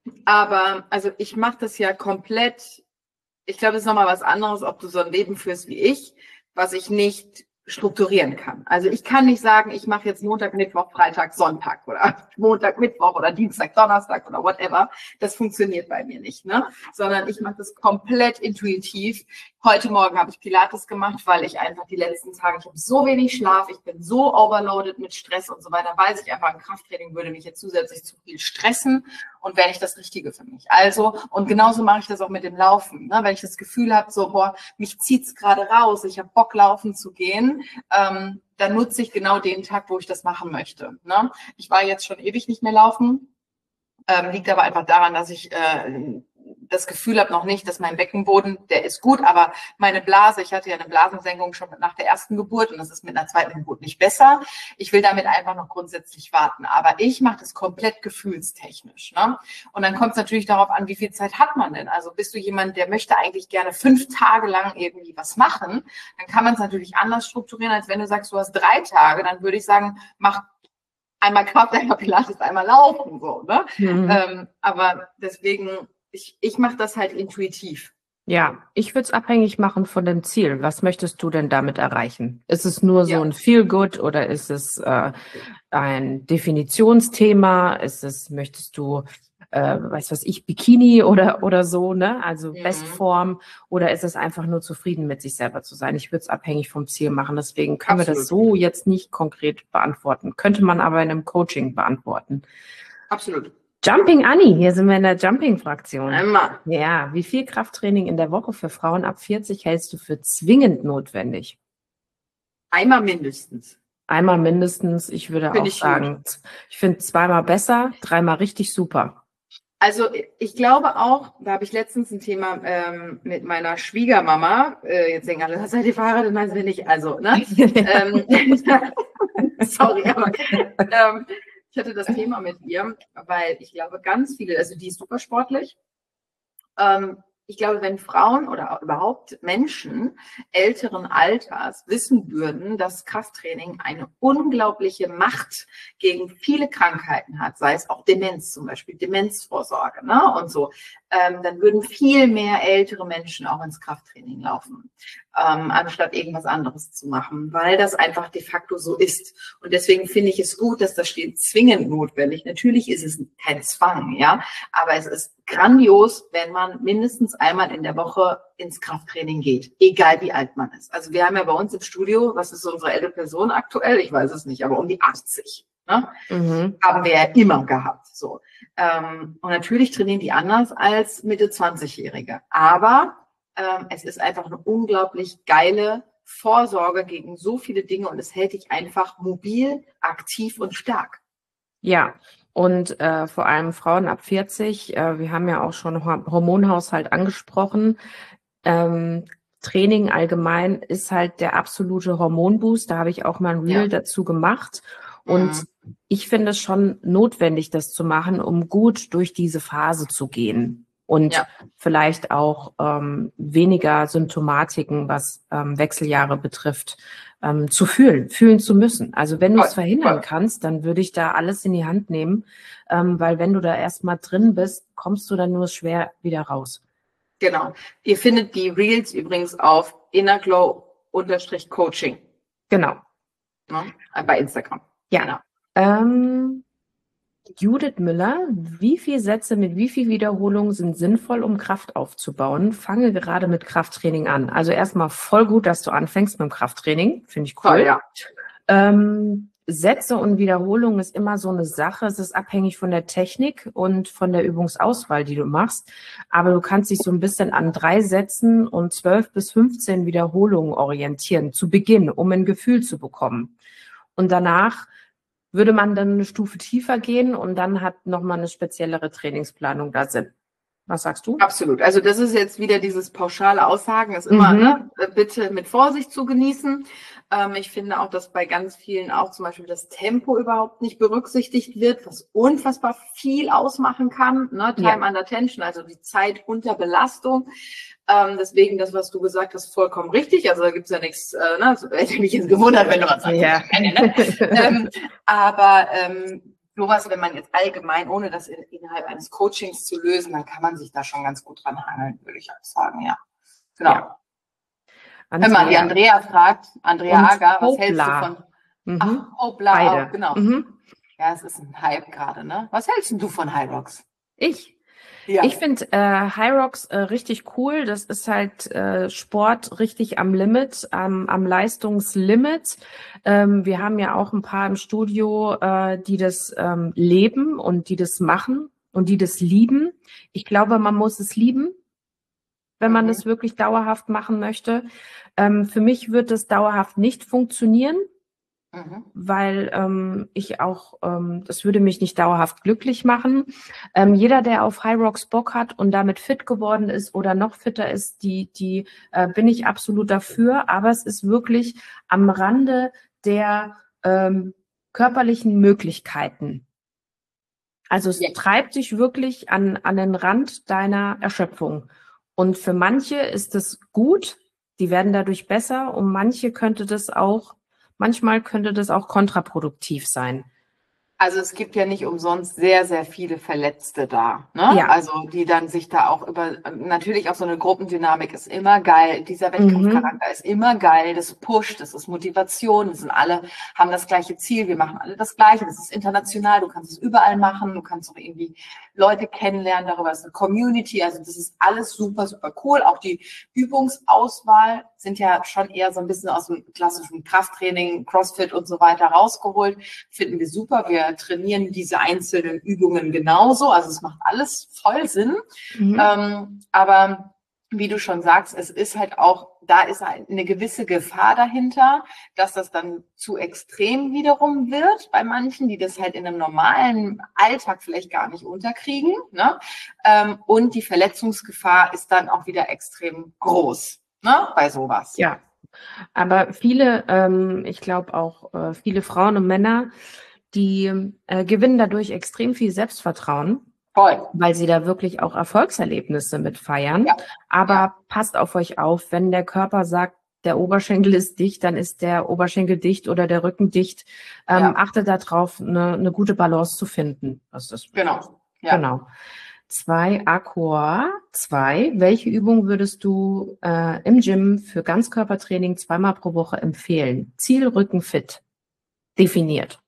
aber also ich mache das ja komplett, ich glaube, es ist nochmal was anderes, ob du so ein Leben führst wie ich, was ich nicht strukturieren kann. Also ich kann nicht sagen, ich mache jetzt Montag, Mittwoch, Freitag, Sonntag oder Montag, Mittwoch oder Dienstag, Donnerstag oder whatever. Das funktioniert bei mir nicht, ne? Sondern ich mache das komplett intuitiv. Heute Morgen habe ich Pilates gemacht, weil ich einfach die letzten Tage, ich habe so wenig Schlaf, ich bin so overloaded mit Stress und so weiter, weiß ich einfach, ein Krafttraining würde mich jetzt zusätzlich zu viel stressen und wäre nicht das Richtige für mich. Also, und genauso mache ich das auch mit dem Laufen, ne? Wenn ich das Gefühl habe, so, boah, mich zieht's gerade raus, ich habe Bock, laufen zu gehen, ähm, dann nutze ich genau den Tag, wo ich das machen möchte, ne? Ich war jetzt schon ewig nicht mehr laufen, ähm, liegt aber einfach daran, dass ich äh, das Gefühl habe noch nicht, dass mein Beckenboden, der ist gut, aber meine Blase, ich hatte ja eine Blasensenkung schon nach der ersten Geburt und das ist mit einer zweiten Geburt nicht besser. Ich will damit einfach noch grundsätzlich warten, aber ich mache das komplett gefühlstechnisch, ne? Und dann kommt es natürlich darauf an, wie viel Zeit hat man denn? Also bist du jemand, der möchte eigentlich gerne fünf Tage lang irgendwie was machen, dann kann man es natürlich anders strukturieren, als wenn du sagst, du hast drei Tage, dann würde ich sagen, mach einmal Kraft, einmal Pilates, einmal laufen, so, ne? Mhm. Ähm, aber deswegen, ich, ich mache das halt intuitiv. Ja, ich würde es abhängig machen von dem Ziel. Was möchtest du denn damit erreichen? Ist es nur so Ja. ein Feel-Good oder ist es äh, ein Definitionsthema? Ist es, möchtest du, äh, weiß was ich, Bikini oder oder so, ne? Also Mhm. Bestform, oder ist es einfach nur zufrieden mit sich selber zu sein? Ich würde es abhängig vom Ziel machen. Deswegen können wir das Absolut. so jetzt nicht konkret beantworten. Könnte man aber in einem Coaching beantworten. Absolut. Jumping Annie, hier sind wir in der Jumping-Fraktion. Einmal. Ja, wie viel Krafttraining in der Woche für Frauen ab vierzig hältst du für zwingend notwendig? Einmal mindestens. Einmal mindestens, ich würde Finde auch ich sagen, gut. z- ich finde zweimal besser, dreimal richtig super. Also ich glaube auch, da habe ich letztens ein Thema ähm, mit meiner Schwiegermama, äh, jetzt denken alle, seid ihr verheiratet? Nein, sind wir nicht. Also, ne? ähm, sorry, aber ähm, ich hatte das Thema mit ihr, weil ich glaube, ganz viele, also die ist super sportlich. Ähm, ich glaube, wenn Frauen oder auch überhaupt Menschen älteren Alters wissen würden, dass Krafttraining eine unglaubliche Macht gegen viele Krankheiten hat, sei es auch Demenz zum Beispiel, Demenzvorsorge, ne, und so, ähm, dann würden viel mehr ältere Menschen auch ins Krafttraining laufen, ähm, anstatt irgendwas anderes zu machen, weil das einfach de facto so ist. Und deswegen finde ich es gut, dass das steht zwingend notwendig. Natürlich ist es kein Zwang, ja, aber es ist grandios, wenn man mindestens einmal in der Woche ins Krafttraining geht, egal wie alt man ist. Also wir haben ja bei uns im Studio, was ist so unsere ältere Person aktuell? Ich weiß es nicht, aber um die achtzig. Ne? Mhm. Haben wir ja immer gehabt. So. Ähm, und natürlich trainieren die anders als Mitte zwanzig-Jährige. Aber ähm, es ist einfach eine unglaublich geile Vorsorge gegen so viele Dinge und es hält dich einfach mobil, aktiv und stark. Ja, und äh, vor allem Frauen ab vierzig, äh, wir haben ja auch schon Hor- Hormonhaushalt angesprochen. Ähm, Training allgemein ist halt der absolute Hormonboost. Da habe ich auch mal ein Reel Ja. dazu gemacht. Und Mhm. ich finde es schon notwendig, das zu machen, um gut durch diese Phase zu gehen. Und Ja. vielleicht auch ähm, weniger Symptomatiken, was ähm, Wechseljahre betrifft, ähm, zu fühlen, fühlen zu müssen. Also wenn du es Voll, verhindern voll. kannst, dann würde ich da alles in die Hand nehmen, ähm, weil wenn du da erstmal drin bist, kommst du dann nur schwer wieder raus. Genau. Ihr findet die Reels übrigens auf innerglow-coaching, Genau. ne? Bei Instagram. Ja. Genau. Ähm, Judith Müller, wie viele Sätze mit wie viel Wiederholungen sind sinnvoll, um Kraft aufzubauen? Fange gerade mit Krafttraining an. Also erstmal voll gut, dass du anfängst mit dem Krafttraining. Finde ich cool. Toll, ja. Ähm, Sätze und Wiederholungen ist immer so eine Sache. Es ist abhängig von der Technik und von der Übungsauswahl, die du machst. Aber du kannst dich so ein bisschen an drei Sätzen und zwölf bis fünfzehn Wiederholungen orientieren, zu Beginn, um ein Gefühl zu bekommen. Und danach würde man dann eine Stufe tiefer gehen und dann hat nochmal eine speziellere Trainingsplanung da Sinn. Was sagst du? Absolut. Also das ist jetzt wieder dieses pauschale Aussagen, ist immer, Mhm. ne, bitte mit Vorsicht zu genießen. Ähm, ich finde auch, dass bei ganz vielen auch zum Beispiel das Tempo überhaupt nicht berücksichtigt wird, was unfassbar viel ausmachen kann. Ne? Time Ja. under tension, also die Zeit unter Belastung. Ähm, deswegen das, was du gesagt hast, vollkommen richtig. Also da gibt's ja nichts, äh, ne? Also, hätte mich jetzt gewundert, wenn du was sagst. Ja. Ne? ähm, aber ähm, sowas, wenn man jetzt allgemein, ohne das in, innerhalb eines Coachings zu lösen, dann kann man sich da schon ganz gut dran hangeln, würde ich auch sagen, ja. Genau. Ja. Andrea. Wenn man die Andrea fragt, Andrea Agar, was hältst du von... Mhm. Ach, Hoppla, Beide. auch, genau. Mhm. Ja, es ist ein Hype gerade, ne? Was hältst denn du von Hyrox? Ich? Ja. Ich finde äh, Hyrox äh, richtig cool. Das ist halt äh, Sport richtig am Limit, am, am Leistungslimit. Ähm, wir haben ja auch ein paar im Studio, äh, die das ähm, leben und die das machen und die das lieben. Ich glaube, man muss es lieben, wenn man Mhm. das wirklich dauerhaft machen möchte. Ähm, für mich wird es dauerhaft nicht funktionieren. Mhm. Weil ähm, ich auch, ähm, das würde mich nicht dauerhaft glücklich machen. Ähm, jeder, der auf Hyrox Bock hat und damit fit geworden ist oder noch fitter ist, die, die äh, bin ich absolut dafür. Aber es ist wirklich am Rande der ähm, körperlichen Möglichkeiten. Also es Ja. treibt dich wirklich an, an den Rand deiner Erschöpfung. Und für manche ist es gut, die werden dadurch besser, und manche könnte das auch Manchmal könnte das auch kontraproduktiv sein. Also es gibt ja nicht umsonst sehr, sehr viele Verletzte da, ne? Ja. Also die dann sich da auch über, natürlich auch so eine Gruppendynamik ist immer geil, dieser Wettkampfcharakter Mhm. ist immer geil, das pusht, das ist Motivation, das sind alle, haben das gleiche Ziel, wir machen alle das Gleiche, das ist international, du kannst es überall machen, du kannst auch irgendwie Leute kennenlernen, darüber ist eine Community, also das ist alles super, super cool. Auch die Übungsauswahl sind ja schon eher so ein bisschen aus dem klassischen Krafttraining, Crossfit und so weiter rausgeholt, finden wir super, wir trainieren diese einzelnen Übungen genauso. Also es macht alles voll Sinn. Mhm. Ähm, aber wie du schon sagst, es ist halt auch, da ist eine gewisse Gefahr dahinter, dass das dann zu extrem wiederum wird bei manchen, die das halt in einem normalen Alltag vielleicht gar nicht unterkriegen. Ne? Ähm, und die Verletzungsgefahr ist dann auch wieder extrem groß, ne? Bei sowas. Ja, aber viele, ähm, ich glaube auch äh, viele Frauen und Männer, die äh, gewinnen dadurch extrem viel Selbstvertrauen, Voll. weil sie da wirklich auch Erfolgserlebnisse mit feiern. Ja. Aber Ja. passt auf euch auf, wenn der Körper sagt, der Oberschenkel ist dicht, dann ist der Oberschenkel dicht oder der Rücken dicht. Ähm, Ja. Achtet darauf, eine, eine gute Balance zu finden. Das ist Genau. Ja. Genau. Zwei, Aqua, zwei. Welche Übung würdest du äh, im Gym für Ganzkörpertraining zweimal pro Woche empfehlen? Ziel Rücken fit. Definiert.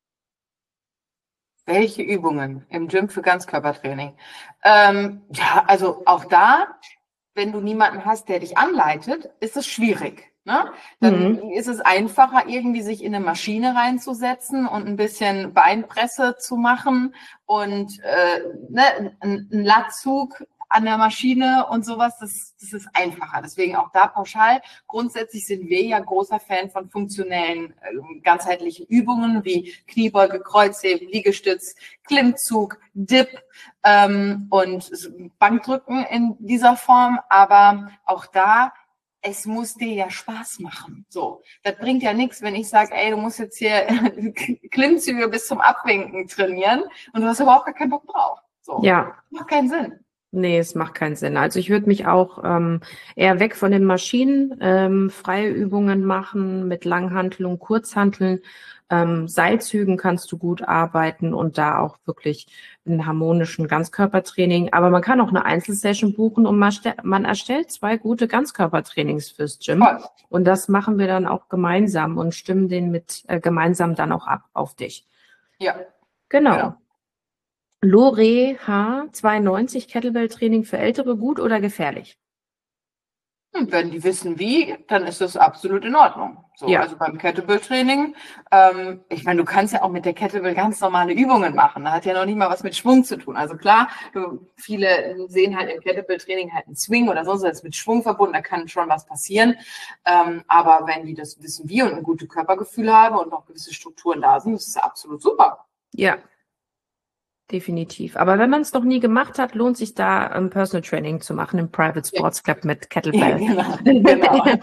Welche Übungen im Gym für Ganzkörpertraining? Ähm, ja, also auch da, wenn du niemanden hast, der dich anleitet, ist es schwierig. Ne? Dann Mhm. ist es einfacher, irgendwie sich in eine Maschine reinzusetzen und ein bisschen Beinpresse zu machen und äh, ne, ein, ein Latzug an der Maschine und sowas, das, das ist einfacher. Deswegen auch da pauschal. Grundsätzlich sind wir ja großer Fan von funktionellen, äh, ganzheitlichen Übungen wie Kniebeuge, Kreuzheben, Liegestütz, Klimmzug, Dip ähm, und Bankdrücken in dieser Form. Aber auch da, es muss dir ja Spaß machen. So, das bringt ja nichts, wenn ich sage, ey, du musst jetzt hier Klimmzüge bis zum Abwinken trainieren und du hast überhaupt gar keinen Bock drauf. So, Ja. macht keinen Sinn. Nee, es macht keinen Sinn. Also ich würde mich auch ähm, eher weg von den Maschinen, ähm, freie Übungen machen mit Langhanteln und Kurzhanteln. Ähm, Seilzügen kannst du gut arbeiten und da auch wirklich einen harmonischen Ganzkörpertraining. Aber man kann auch eine Einzelsession buchen und man, man erstellt zwei gute Ganzkörpertrainings fürs Gym. Voll. Und das machen wir dann auch gemeinsam und stimmen den mit äh, gemeinsam dann auch ab auf dich. Ja. Genau. Genau. Lore H zweiundneunzig Kettlebell-Training für Ältere gut oder gefährlich? Und wenn die wissen wie, dann ist das absolut in Ordnung. So, Ja. also beim Kettlebell-Training, ähm, ich meine, du kannst ja auch mit der Kettlebell ganz normale Übungen machen. Da hat ja noch nicht mal was mit Schwung zu tun. Also klar, du, viele sehen halt im Kettlebell-Training halt einen Swing oder sonst was mit Schwung verbunden, da kann schon was passieren. Ähm, aber wenn die das wissen wie und ein gutes Körpergefühl haben und auch gewisse Strukturen da sind, ist das absolut super. Ja, definitiv. Aber wenn man es noch nie gemacht hat, lohnt sich da ein Personal Training zu machen im Private Sports Club mit Kettlebell. Ja, genau, genau.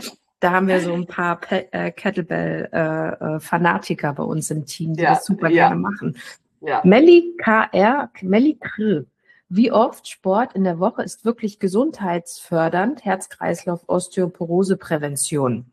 Da haben wir so ein paar Pe äh, Kettlebell-Fanatiker äh, bei uns im Team, die Ja, das super ja, gerne machen. ja. Melli K R, Melli Kr. Wie oft Sport in der Woche ist wirklich gesundheitsfördernd? Herz-Kreislauf, Osteoporose, Prävention.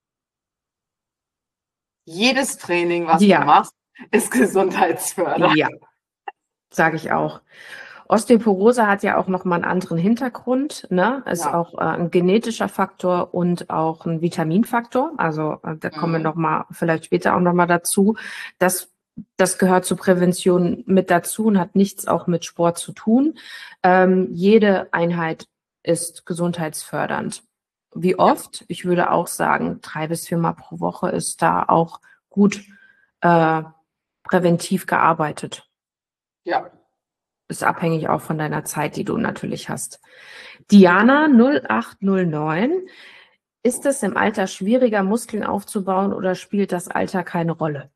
Jedes Training, was Ja. du machst, ist gesundheitsfördernd. Ja, sage ich auch. Osteoporose hat ja auch nochmal einen anderen Hintergrund, ne? Ist Ja. auch äh, ein genetischer Faktor und auch ein Vitaminfaktor. Also äh, da kommen wir Mhm. nochmal, vielleicht später auch nochmal dazu. Das, das gehört zur Prävention mit dazu und hat nichts auch mit Sport zu tun. Ähm, jede Einheit ist gesundheitsfördernd. Wie oft? Ich würde auch sagen, drei bis viermal pro Woche ist da auch gut äh, präventiv gearbeitet. Ja. Ist abhängig auch von deiner Zeit, die du natürlich hast. Diana null acht null neun. Ist es im Alter schwieriger, Muskeln aufzubauen oder spielt das Alter keine Rolle?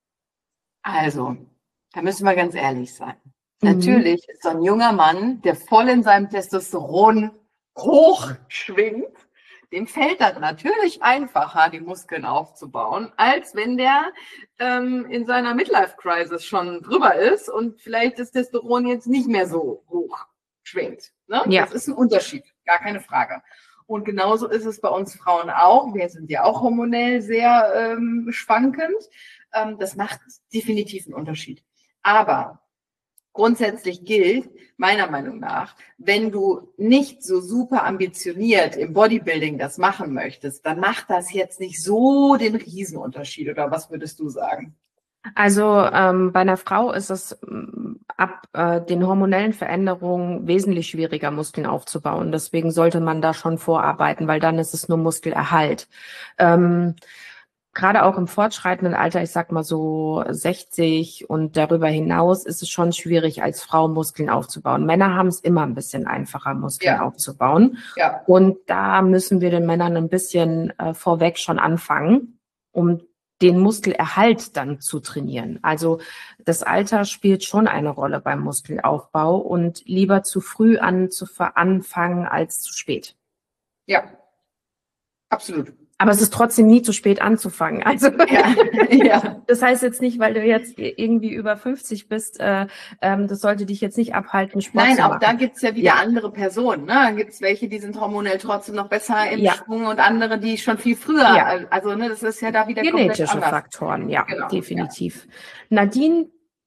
Also, da müssen wir ganz ehrlich sein. Mhm. Natürlich ist so ein junger Mann, der voll in seinem Testosteron hochschwingt, dem fällt das natürlich einfacher, die Muskeln aufzubauen, als wenn der ähm, in seiner Midlife-Crisis schon drüber ist und vielleicht das Testosteron jetzt nicht mehr so hoch schwingt. Ne? Ja. Das ist ein Unterschied, gar keine Frage. Und genauso ist es bei uns Frauen auch. Wir sind ja auch hormonell sehr ähm, schwankend. Ähm, das macht definitiv einen Unterschied. Aber grundsätzlich gilt, meiner Meinung nach, wenn du nicht so super ambitioniert im Bodybuilding das machen möchtest, dann macht das jetzt nicht so den Riesenunterschied. Oder was würdest du sagen? Also ähm, bei einer Frau ist es ähm, ab äh, den hormonellen Veränderungen wesentlich schwieriger, Muskeln aufzubauen. Deswegen sollte man da schon vorarbeiten, weil dann ist es nur Muskelerhalt. Ähm, Gerade auch im fortschreitenden Alter, ich sag mal so sechzig und darüber hinaus, ist es schon schwierig, als Frau Muskeln aufzubauen. Männer haben es immer ein bisschen einfacher, Muskeln Ja. aufzubauen. Ja. Und da müssen wir den Männern ein bisschen äh, vorweg schon anfangen, um den Muskelerhalt dann zu trainieren. Also das Alter spielt schon eine Rolle beim Muskelaufbau und lieber zu früh an zu anfangen als zu spät. Ja, absolut. Aber es ist trotzdem nie zu spät anzufangen. Also Ja, ja. Das heißt jetzt nicht, weil du jetzt irgendwie über fünfzig bist, äh, ähm, das sollte dich jetzt nicht abhalten, Sport Nein, zu auch machen. da gibt's ja wieder Ja. andere Personen. Ne? Dann gibt's welche, die sind hormonell trotzdem noch besser im Ja. Schwung und andere, die schon viel früher. Ja. Also ne, das ist ja da wieder Genetische komplett anders. Faktoren, ja, Genau, definitiv. Nadine,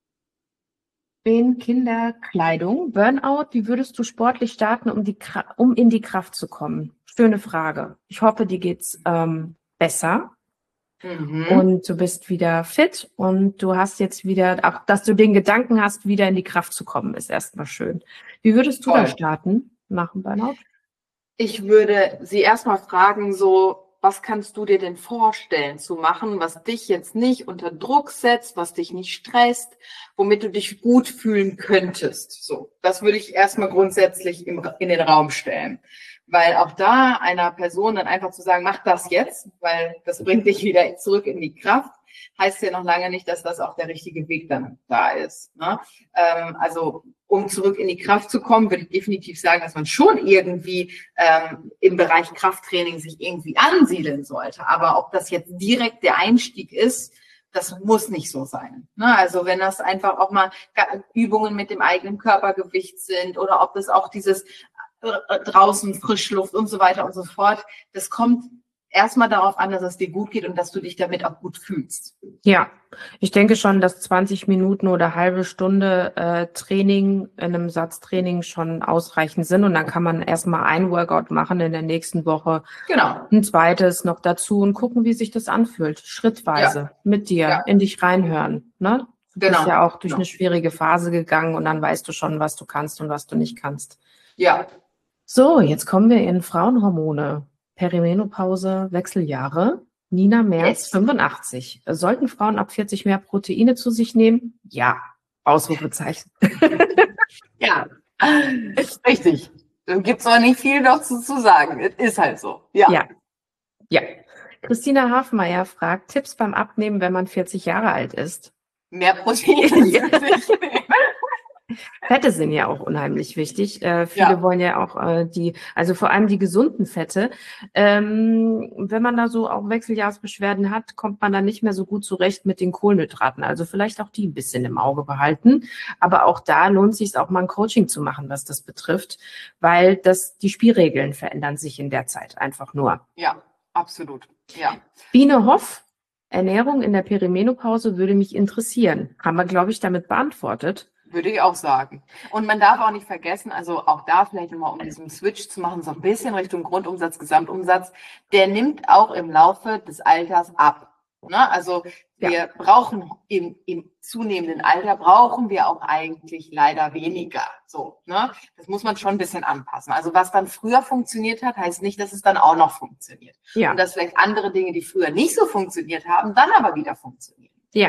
Kinderkleidung, Burnout, wie würdest du sportlich starten, um, die, Kra- um in die Kraft zu kommen? Schöne Frage. Ich hoffe, dir geht's ähm, besser. Mhm. Und du bist wieder fit und du hast jetzt wieder, auch dass du den Gedanken hast, wieder in die Kraft zu kommen, ist erstmal schön. Wie würdest du Toll. da starten nach dem Burnout? Ich würde sie erstmal fragen, so, was kannst du dir denn vorstellen zu machen, was dich jetzt nicht unter Druck setzt, was dich nicht stresst, womit du dich gut fühlen könntest. So, das würde ich erstmal grundsätzlich im, in den Raum stellen. Weil auch da einer Person dann einfach zu sagen, mach das jetzt, weil das bringt dich wieder zurück in die Kraft, heißt ja noch lange nicht, dass das auch der richtige Weg dann da ist. Ne? Ähm, also um zurück in die Kraft zu kommen, würde ich definitiv sagen, dass man schon irgendwie ähm, im Bereich Krafttraining sich irgendwie ansiedeln sollte. Aber ob das jetzt direkt der Einstieg ist, das muss nicht so sein. Ne? Also wenn das einfach auch mal Übungen mit dem eigenen Körpergewicht sind oder ob das auch dieses draußen Frischluft und so weiter und so fort. Das kommt erstmal darauf an, dass es dir gut geht und dass du dich damit auch gut fühlst. Ja, ich denke schon, dass zwanzig Minuten oder halbe Stunde äh, Training in einem Satztraining schon ausreichend sind und dann kann man erstmal ein Workout machen in der nächsten Woche, Genau. ein zweites noch dazu und gucken, wie sich das anfühlt, schrittweise Ja. mit dir, Ja. in dich reinhören. Ne? Du Genau. bist ja auch durch Genau. eine schwierige Phase gegangen und dann weißt du schon, was du kannst und was du nicht kannst. Ja. So, jetzt kommen wir in Frauenhormone, Perimenopause, Wechseljahre. Nina Merz, Yes. fünfundachtzig. Sollten Frauen ab vierzig mehr Proteine zu sich nehmen? Ja. Ausrufezeichen. Ja, richtig. Dann gibt es auch nicht viel noch zu, zu sagen. Es ist halt so. Ja. Ja. Ja. Christina Hafmeier fragt, Tipps beim Abnehmen, wenn man vierzig Jahre alt ist? Mehr Proteine. Ja. Fette sind ja auch unheimlich wichtig. Äh, viele Ja. wollen ja auch äh, die, also vor allem die gesunden Fette. Ähm, wenn man da so auch Wechseljahrsbeschwerden hat, kommt man dann nicht mehr so gut zurecht mit den Kohlenhydraten. Also vielleicht auch die ein bisschen im Auge behalten. Aber auch da lohnt es sich auch mal ein Coaching zu machen, was das betrifft, weil das die Spielregeln verändern sich in der Zeit einfach nur. Ja, absolut. Ja. Biene Hoff, Ernährung in der Perimenopause würde mich interessieren. Haben wir, glaube ich, damit beantwortet. Würde ich auch sagen. Und man darf auch nicht vergessen, also auch da vielleicht nochmal, um diesen Switch zu machen, so ein bisschen Richtung Grundumsatz, Gesamtumsatz, der nimmt auch im Laufe des Alters ab. Ne? Also wir Ja. brauchen im, im zunehmenden Alter, brauchen wir auch eigentlich leider weniger. So, ne? Das muss man schon ein bisschen anpassen. Also was dann früher funktioniert hat, heißt nicht, dass es dann auch noch funktioniert. Ja. Und dass vielleicht andere Dinge, die früher nicht so funktioniert haben, dann aber wieder funktionieren. Ja.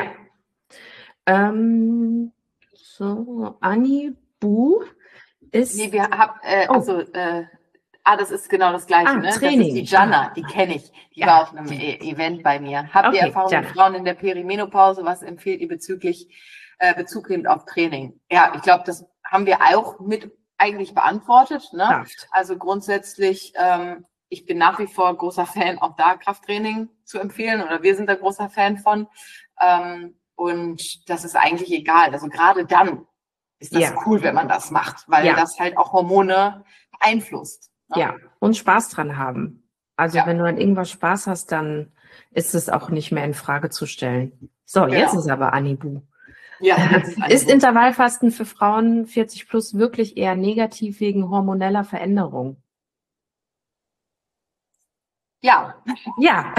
Ähm, so, Anni Bu ist. Nee, wir haben, äh, Oh. also, äh, ah, das ist genau das Gleiche, Ah, ne? Training. Das ist die Jana, die kenne ich. Die Ja. war auf einem e Event bei mir. Habt Okay, ihr Erfahrung mit Jana. Frauen in der Perimenopause? Was empfiehlt ihr bezüglich, äh, Bezug nehmend auf Training? Ja, ich glaube, das haben wir auch mit eigentlich beantwortet, ne? Kraft. Also grundsätzlich, ähm, ich bin nach wie vor großer Fan, auch da Krafttraining zu empfehlen, oder wir sind da großer Fan von. Ähm, und das ist eigentlich egal. Also gerade dann ist das Ja. cool, wenn man das macht, weil Ja. das halt auch Hormone beeinflusst. Ne? Ja, und Spaß dran haben. Also Ja. wenn du an irgendwas Spaß hast, dann ist es auch nicht mehr in Frage zu stellen. So, jetzt Genau. ist aber Anni Bu. Ja, das ist Ist ein Intervallfasten für Frauen vierzig plus wirklich eher negativ wegen hormoneller Veränderung? ja. Ja.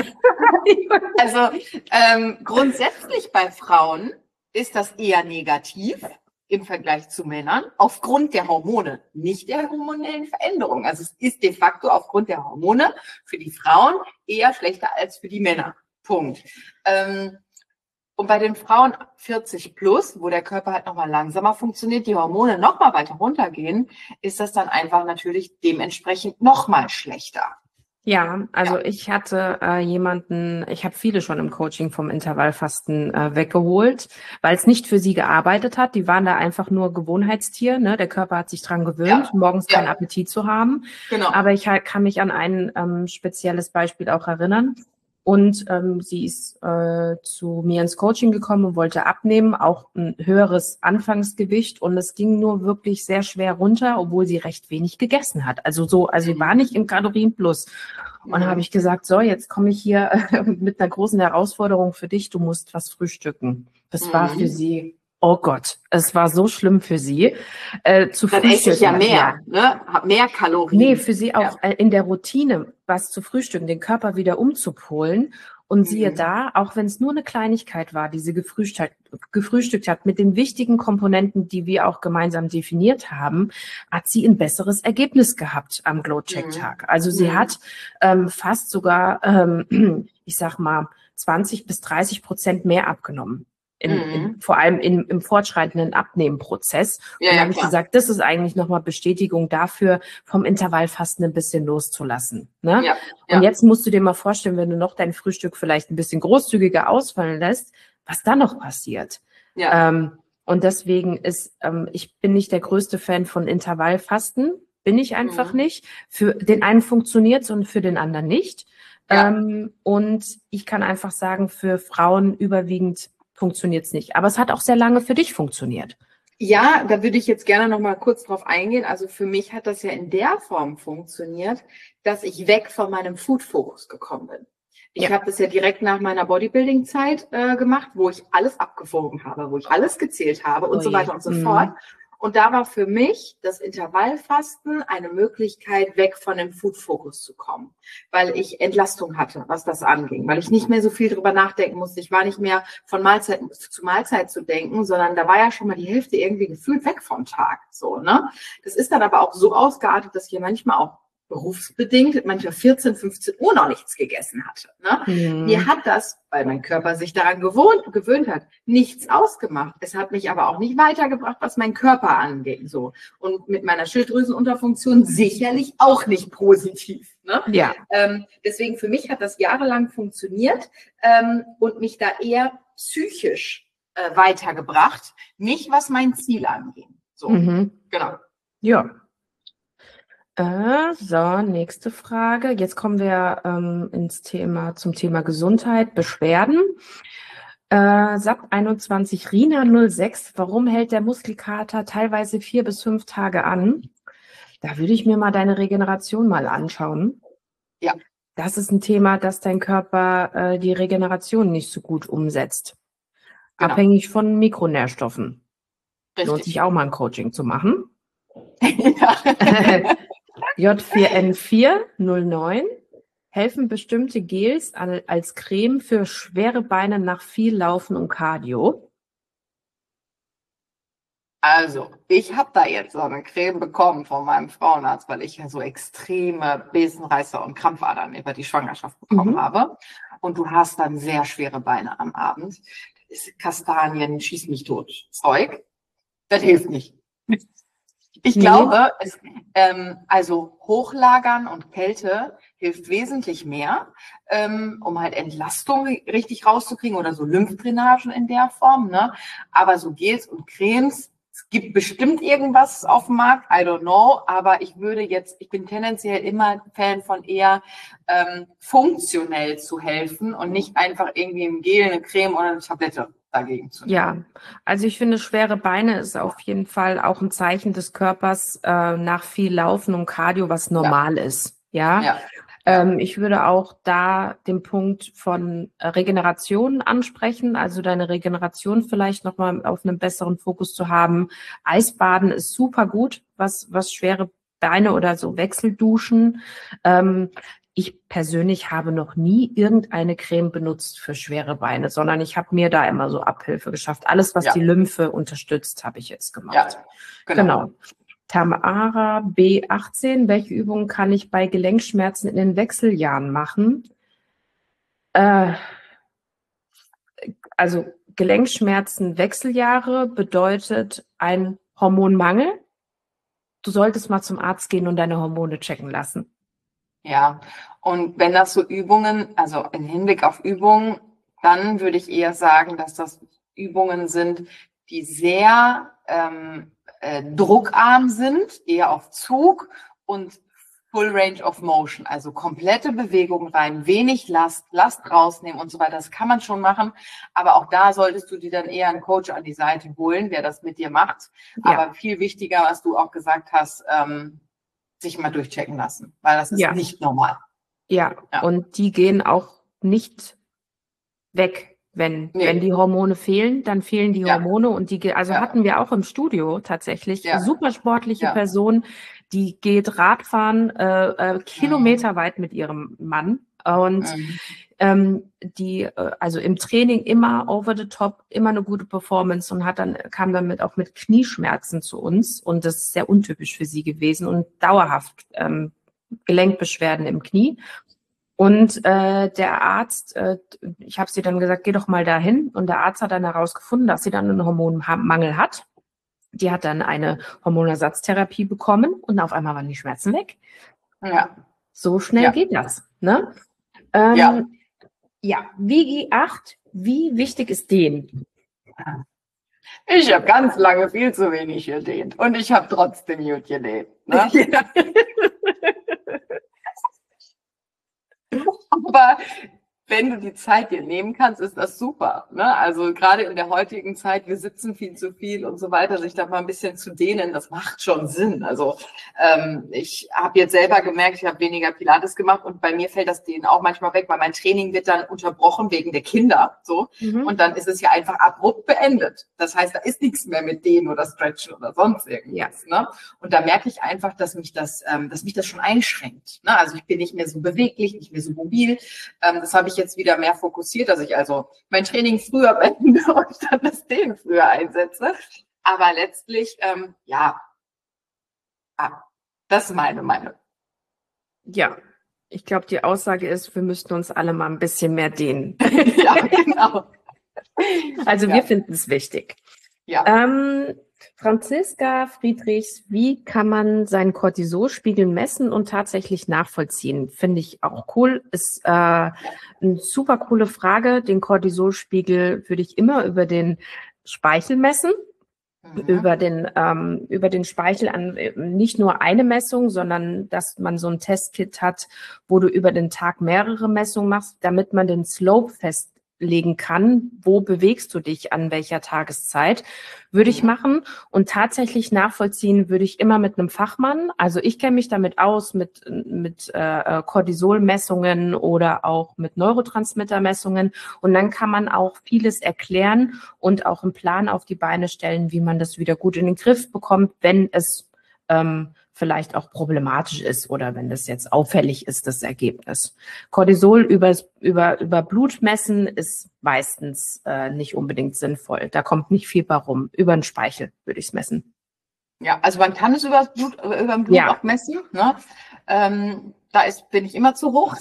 Also ähm, grundsätzlich bei Frauen ist das eher negativ im Vergleich zu Männern aufgrund der Hormone, nicht der hormonellen Veränderung. Also es ist de facto aufgrund der Hormone für die Frauen eher schlechter als für die Männer. Punkt. Ähm, und bei den Frauen vierzig plus, wo der Körper halt nochmal langsamer funktioniert, die Hormone nochmal weiter runtergehen, ist das dann einfach natürlich dementsprechend nochmal schlechter. Ja, also Ja. ich hatte äh, jemanden, ich habe viele schon im Coaching vom Intervallfasten äh, weggeholt, weil es nicht für sie gearbeitet hat. Die waren da einfach nur Gewohnheitstier, ne? Der Körper hat sich dran gewöhnt, Ja. morgens Ja. keinen Appetit zu haben. Genau. Aber ich halt, kann mich an ein ähm, spezielles Beispiel auch erinnern. Und ähm, sie ist äh, zu mir ins Coaching gekommen und wollte abnehmen, auch ein höheres Anfangsgewicht. Und es ging nur wirklich sehr schwer runter, obwohl sie recht wenig gegessen hat. Also so, also sie war nicht im Kalorienplus. Und dann habe ich gesagt, so, jetzt komme ich hier äh, mit einer großen Herausforderung für dich. Du musst was frühstücken. Das Mhm. war für sie, oh Gott, es war so schlimm für sie. Äh, zu Dann esse ich ja frühstücken. mehr, ne? Hab mehr Kalorien. Nee, für sie auch äh, in der Routine was zu frühstücken, den Körper wieder umzupolen. Und siehe Mhm. da, auch wenn es nur eine Kleinigkeit war, die sie gefrühstückt, gefrühstückt hat, mit den wichtigen Komponenten, die wir auch gemeinsam definiert haben, hat sie ein besseres Ergebnis gehabt am Glow-Check-Tag. Also sie Mhm. hat ähm, fast sogar, ähm, ich sag mal, zwanzig bis dreißig Prozent mehr abgenommen. In, Mhm. in, vor allem in, im fortschreitenden Abnehmenprozess. Ja, und dann ja, habe ich klar. gesagt, das ist eigentlich nochmal Bestätigung dafür, vom Intervallfasten ein bisschen loszulassen. Ne? Ja, Und ja. jetzt musst du dir mal vorstellen, wenn du noch dein Frühstück vielleicht ein bisschen großzügiger ausfallen lässt, was dann noch passiert. Ja. Ähm, und deswegen ist, ähm, ich bin nicht der größte Fan von Intervallfasten, bin ich einfach Mhm. nicht. Für den einen funktioniert es und für den anderen nicht. Ja. Ähm, und ich kann einfach sagen, für Frauen überwiegend funktioniert es nicht. Aber es hat auch sehr lange für dich funktioniert. Ja, da würde ich jetzt gerne noch mal kurz drauf eingehen. Also für mich hat das ja in der Form funktioniert, dass ich weg von meinem Food-Fokus gekommen bin. Ich Ja. habe das ja direkt nach meiner Bodybuilding-Zeit äh, gemacht, wo ich alles abgewogen habe, wo ich alles gezählt habe und Oh so je. weiter und so Mhm. fort. Und da war für mich das Intervallfasten eine Möglichkeit, weg von dem Food-Fokus zu kommen, weil ich Entlastung hatte, was das anging, weil ich nicht mehr so viel drüber nachdenken musste. Ich war nicht mehr von Mahlzeit zu Mahlzeit zu denken, sondern da war ja schon mal die Hälfte irgendwie gefühlt weg vom Tag. So, ne? Das ist dann aber auch so ausgeartet, dass ich manchmal auch berufsbedingt, manchmal vierzehn, fünfzehn Uhr noch nichts gegessen hatte. Ne? Mhm. Mir hat das, weil mein Körper sich daran gewohnt, gewöhnt hat, nichts ausgemacht. Es hat mich aber auch nicht weitergebracht, was mein Körper angeht. So. Und mit meiner Schilddrüsenunterfunktion sicherlich auch nicht positiv. Ne? Ja. Ähm, deswegen für mich hat das jahrelang funktioniert ähm, und mich da eher psychisch äh, weitergebracht, nicht was mein Ziel angeht. So, Mhm. genau. Ja. Äh, so, nächste Frage. Jetzt kommen wir ähm, ins Thema, zum Thema Gesundheit, Beschwerden. Äh, S A P einundzwanzig Rina null sechs. Warum hält der Muskelkater teilweise vier bis fünf Tage an? Da würde ich mir mal deine Regeneration mal anschauen. Ja. Das ist ein Thema, dass dein Körper äh, die Regeneration nicht so gut umsetzt. Genau. Abhängig von Mikronährstoffen. Richtig. Lohnt sich auch mal ein Coaching zu machen. Ja. J vier N vier null neun. Helfen bestimmte Gels al- als Creme für schwere Beine nach viel Laufen und Cardio? Also, ich habe da jetzt so eine Creme bekommen von meinem Frauenarzt, weil ich ja so extreme Besenreißer und Krampfadern über die Schwangerschaft bekommen Mhm. habe. Und du hast dann sehr schwere Beine am Abend. Das ist Kastanien, schieß mich tot, Zeug. Das hilft nicht. Ich Nee. glaube, es, ähm, also Hochlagern und Kälte hilft wesentlich mehr, ähm, um halt Entlastung richtig rauszukriegen oder so Lymphdrainagen in der Form. Ne? Aber so Gels und Cremes, es gibt bestimmt irgendwas auf dem Markt, I don't know, aber ich würde jetzt, ich bin tendenziell immer Fan von eher ähm, funktionell zu helfen und nicht einfach irgendwie im Gel eine Creme oder eine Tablette dagegen zu nehmen. Ja, also ich finde, schwere Beine ist auf jeden Fall auch ein Zeichen des Körpers äh, nach viel Laufen und Cardio, was normal ist. Ja. Ja. Ähm, ich würde auch da den Punkt von äh, Regeneration ansprechen, also deine Regeneration vielleicht nochmal auf einem besseren Fokus zu haben. Eisbaden ist super gut, was, was schwere Beine oder so Wechselduschen. Ähm, ich persönlich habe noch nie irgendeine Creme benutzt für schwere Beine, sondern ich habe mir da immer so Abhilfe geschafft. Alles, was Ja. die Lymphe unterstützt, habe ich jetzt gemacht. Ja, genau. Genau. Tamara B achtzehn. Welche Übungen kann ich bei Gelenkschmerzen in den Wechseljahren machen? Äh, also Gelenkschmerzen Wechseljahre bedeutet ein Hormonmangel. Du solltest mal zum Arzt gehen und deine Hormone checken lassen. Ja, und wenn das so Übungen, also im Hinblick auf Übungen, dann würde ich eher sagen, dass das Übungen sind, die sehr ähm, äh, druckarm sind, eher auf Zug und Full Range of Motion, also komplette Bewegung rein, wenig Last, Last rausnehmen und so weiter. Das kann man schon machen, aber auch da solltest du dir dann eher einen Coach an die Seite holen, der das mit dir macht. Ja. Aber viel wichtiger, was du auch gesagt hast, ähm, sich mal durchchecken lassen, weil das ist Ja. nicht normal. Ja, Ja. und die gehen auch nicht weg. Wenn, Nee. wenn die Hormone fehlen, dann fehlen die Ja. Hormone und die, ge- also Ja. hatten wir auch im Studio tatsächlich Ja. super sportliche Ja. Person, die geht Radfahren äh, äh, kilometerweit mit ihrem Mann und Mhm. ähm, die, äh, also im Training immer over the top, immer eine gute Performance und hat dann, kam dann mit, auch mit Knieschmerzen zu uns und das ist sehr untypisch für sie gewesen und dauerhaft ähm, Gelenkbeschwerden im Knie. Und äh, der Arzt, äh, ich habe sie dann gesagt, geh doch mal dahin. Und der Arzt hat dann herausgefunden, dass sie dann einen Hormonmangel hat. Die hat dann eine Hormonersatztherapie bekommen und auf einmal waren die Schmerzen weg. Ja. So schnell Ja. geht das. Ne? Ähm, Ja. Ja, W G acht, wie wichtig ist den? Ich habe ganz lange viel zu wenig gedehnt und ich habe trotzdem gut gedehnt. Ne? Ja. Aber wenn du die Zeit dir nehmen kannst, ist das super. Ne? Also gerade in der heutigen Zeit, wir sitzen viel zu viel und so weiter, sich da mal ein bisschen zu dehnen, das macht schon Sinn. Also ähm, ich habe jetzt selber gemerkt, ich habe weniger Pilates gemacht und bei mir fällt das Dehnen auch manchmal weg, weil mein Training wird dann unterbrochen wegen der Kinder. So. Mhm. Und dann ist es ja einfach abrupt beendet. Das heißt, da ist nichts mehr mit Dehnen oder Stretchen oder sonst irgendwas. Ja. Ne? Und da merke ich einfach, dass mich das, ähm, dass mich das schon einschränkt. Ne? Also ich bin nicht mehr so beweglich, nicht mehr so mobil. Ähm, das habe ich jetzt wieder mehr fokussiert, dass ich also mein Training früher beende und dann das Dehnen früher einsetze. Aber letztlich, ähm, ja, ah, das ist meine Meinung. Ja, ich glaube, die Aussage ist, wir müssten uns alle mal ein bisschen mehr dehnen. Ja, genau. Also Ja. wir finden es wichtig. Ja. Ähm, Franziska Friedrichs, wie kann man seinen Cortisolspiegel messen und tatsächlich nachvollziehen? Finde ich auch cool. Ist äh, eine super coole Frage. Den Cortisolspiegel würde ich immer über den Speichel messen. Mhm. über den ähm, über den Speichel an nicht nur eine Messung, sondern dass man so ein Testkit hat, wo du über den Tag mehrere Messungen machst, damit man den Slope festlegen kann, wo bewegst du dich an welcher Tageszeit, würde ich Mhm. machen. Und tatsächlich nachvollziehen würde ich immer mit einem Fachmann. Also ich kenne mich damit aus, mit mit äh, Cortisolmessungen oder auch mit Neurotransmittermessungen. Und dann kann man auch vieles erklären und auch einen Plan auf die Beine stellen, wie man das wieder gut in den Griff bekommt, wenn es ähm, vielleicht auch problematisch ist oder wenn das jetzt auffällig ist, das Ergebnis. Cortisol über, über, über Blut messen ist meistens äh, nicht unbedingt sinnvoll. Da kommt nicht viel bei rum. Über den Speichel würde ich es messen. Ja, also man kann es über das Blut, über den Blut Ja. auch messen. Ne? Ähm, da ist, bin ich immer zu hoch.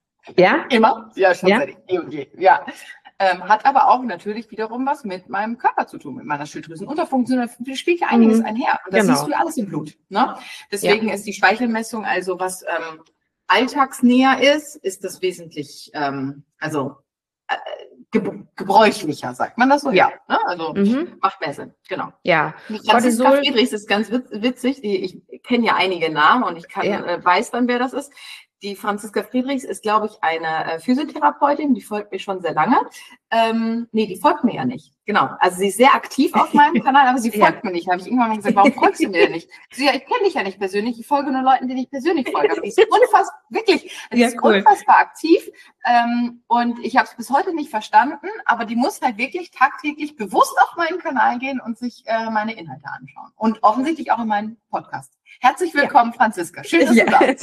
Ja? Immer? Ja, schon Ja. seit eh und je. Ja. Ähm, hat aber auch natürlich wiederum was mit meinem Körper zu tun, mit meiner Schilddrüsenunterfunktion. Da spielt ja einiges Mhm. einher. Und das Genau. siehst du ja alles im Blut. Ne? Deswegen ist die Speichelmessung, also was ähm, alltagsnäher ist, ist das wesentlich, ähm, also äh, ge gebräuchlicher, sagt man das so? Ja. Ne? Also Mhm. macht mehr Sinn, genau. Ja. Die Franziska Cortisol. Friedrichs ist ganz witz witzig. Die, ich kenne ja einige Namen und ich kann, Ja. äh, weiß dann, wer das ist. Die Franziska Friedrichs ist, glaube ich, eine äh, Physiotherapeutin, die folgt mir schon sehr lange. Ähm, nee, die folgt mir ja nicht. Genau. Also sie ist sehr aktiv auf meinem Kanal, aber sie folgt Ja. mir nicht. Da habe ich irgendwann mal gesagt, warum folgst du mir denn nicht? Sie, ja, ich kenne dich ja nicht persönlich, ich folge nur Leuten, denen ich persönlich folge. Aber die ist unfassbar, wirklich, die Ja, ist cool. unfassbar aktiv. Ähm, und ich habe es bis heute nicht verstanden, aber die muss halt wirklich tagtäglich bewusst auf meinen Kanal gehen und sich äh, meine Inhalte anschauen. Und offensichtlich auch in meinen Podcast. Herzlich willkommen, ja. Franziska. Schön, dass Ja. du da bist.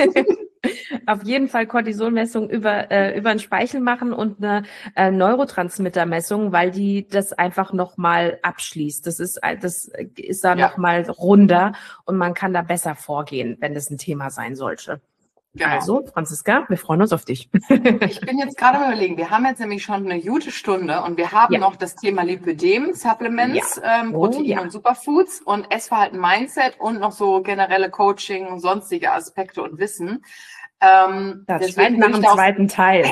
Auf jeden Fall Cortisolmessung über äh, über den Speichel machen und eine äh, Neurotransmittermessung, weil die das einfach nochmal abschließt. Das ist das ist da Ja. nochmal runder und man kann da besser vorgehen, wenn das ein Thema sein sollte. Genau. Also, Franziska, wir freuen uns auf dich. Ich bin jetzt gerade mal überlegen, wir haben jetzt nämlich schon eine gute Stunde und wir haben Ja. noch das Thema Lipödem, Supplements, Ja. ähm, Oh, Protein ja. und Superfoods und Essverhalten, Mindset und noch so generelle Coaching und sonstige Aspekte und Wissen. Ähm, Das deswegen schreit nach würde ich dem daraus, zweiten Teil.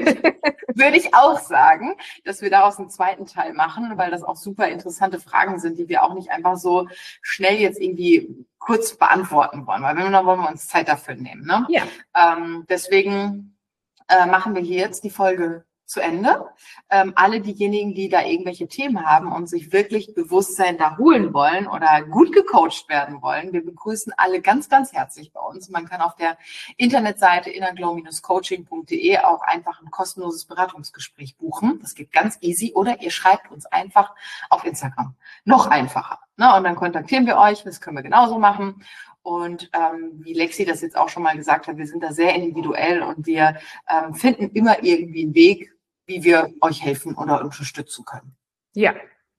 würde ich auch sagen, dass wir daraus einen zweiten Teil machen, weil das auch super interessante Fragen sind, die wir auch nicht einfach so schnell jetzt irgendwie kurz beantworten wollen, weil wenn wir, dann wollen wir uns Zeit dafür nehmen. Ne? Ja. Ähm, deswegen äh, machen wir hier jetzt die Folge zu Ende. Ähm, alle diejenigen, die da irgendwelche Themen haben und sich wirklich Bewusstsein da holen wollen oder gut gecoacht werden wollen, wir begrüßen alle ganz, ganz herzlich bei uns. Man kann auf der Internetseite innerglow Bindestrich coaching Punkt de auch einfach ein kostenloses Beratungsgespräch buchen. Das geht ganz easy. Oder ihr schreibt uns einfach auf Instagram. Noch einfacher. Ne? Und dann kontaktieren wir euch. Das können wir genauso machen. Und ähm, wie Lexi das jetzt auch schon mal gesagt hat, wir sind da sehr individuell und wir ähm, finden immer irgendwie einen Weg, wie wir euch helfen oder unterstützen können. Ja,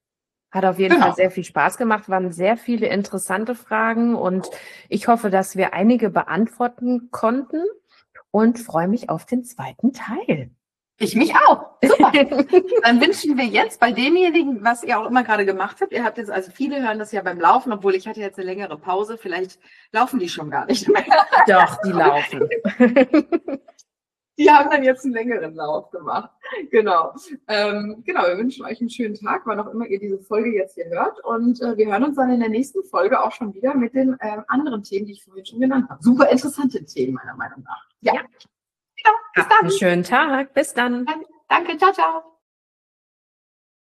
hat auf jeden Genau. Fall sehr viel Spaß gemacht, waren sehr viele interessante Fragen und ich hoffe, dass wir einige beantworten konnten und freue mich auf den zweiten Teil. Ich mich auch. Super. Dann wünschen wir jetzt bei demjenigen, was ihr auch immer gerade gemacht habt, ihr habt jetzt, also viele hören das ja beim Laufen, obwohl ich hatte jetzt eine längere Pause, vielleicht laufen die schon gar nicht mehr. Doch, die laufen. Die haben dann jetzt einen längeren Lauf gemacht. Genau. Ähm, genau, wir wünschen euch einen schönen Tag, wann auch immer ihr diese Folge jetzt hier hört. Und äh, wir hören uns dann in der nächsten Folge auch schon wieder mit den äh, anderen Themen, die ich vorhin schon genannt habe. Super interessante Themen, meiner Meinung nach. Ja. Ja. Genau. Bis Habt dann. einen schönen Tag. Bis dann. Danke. Ciao, ciao.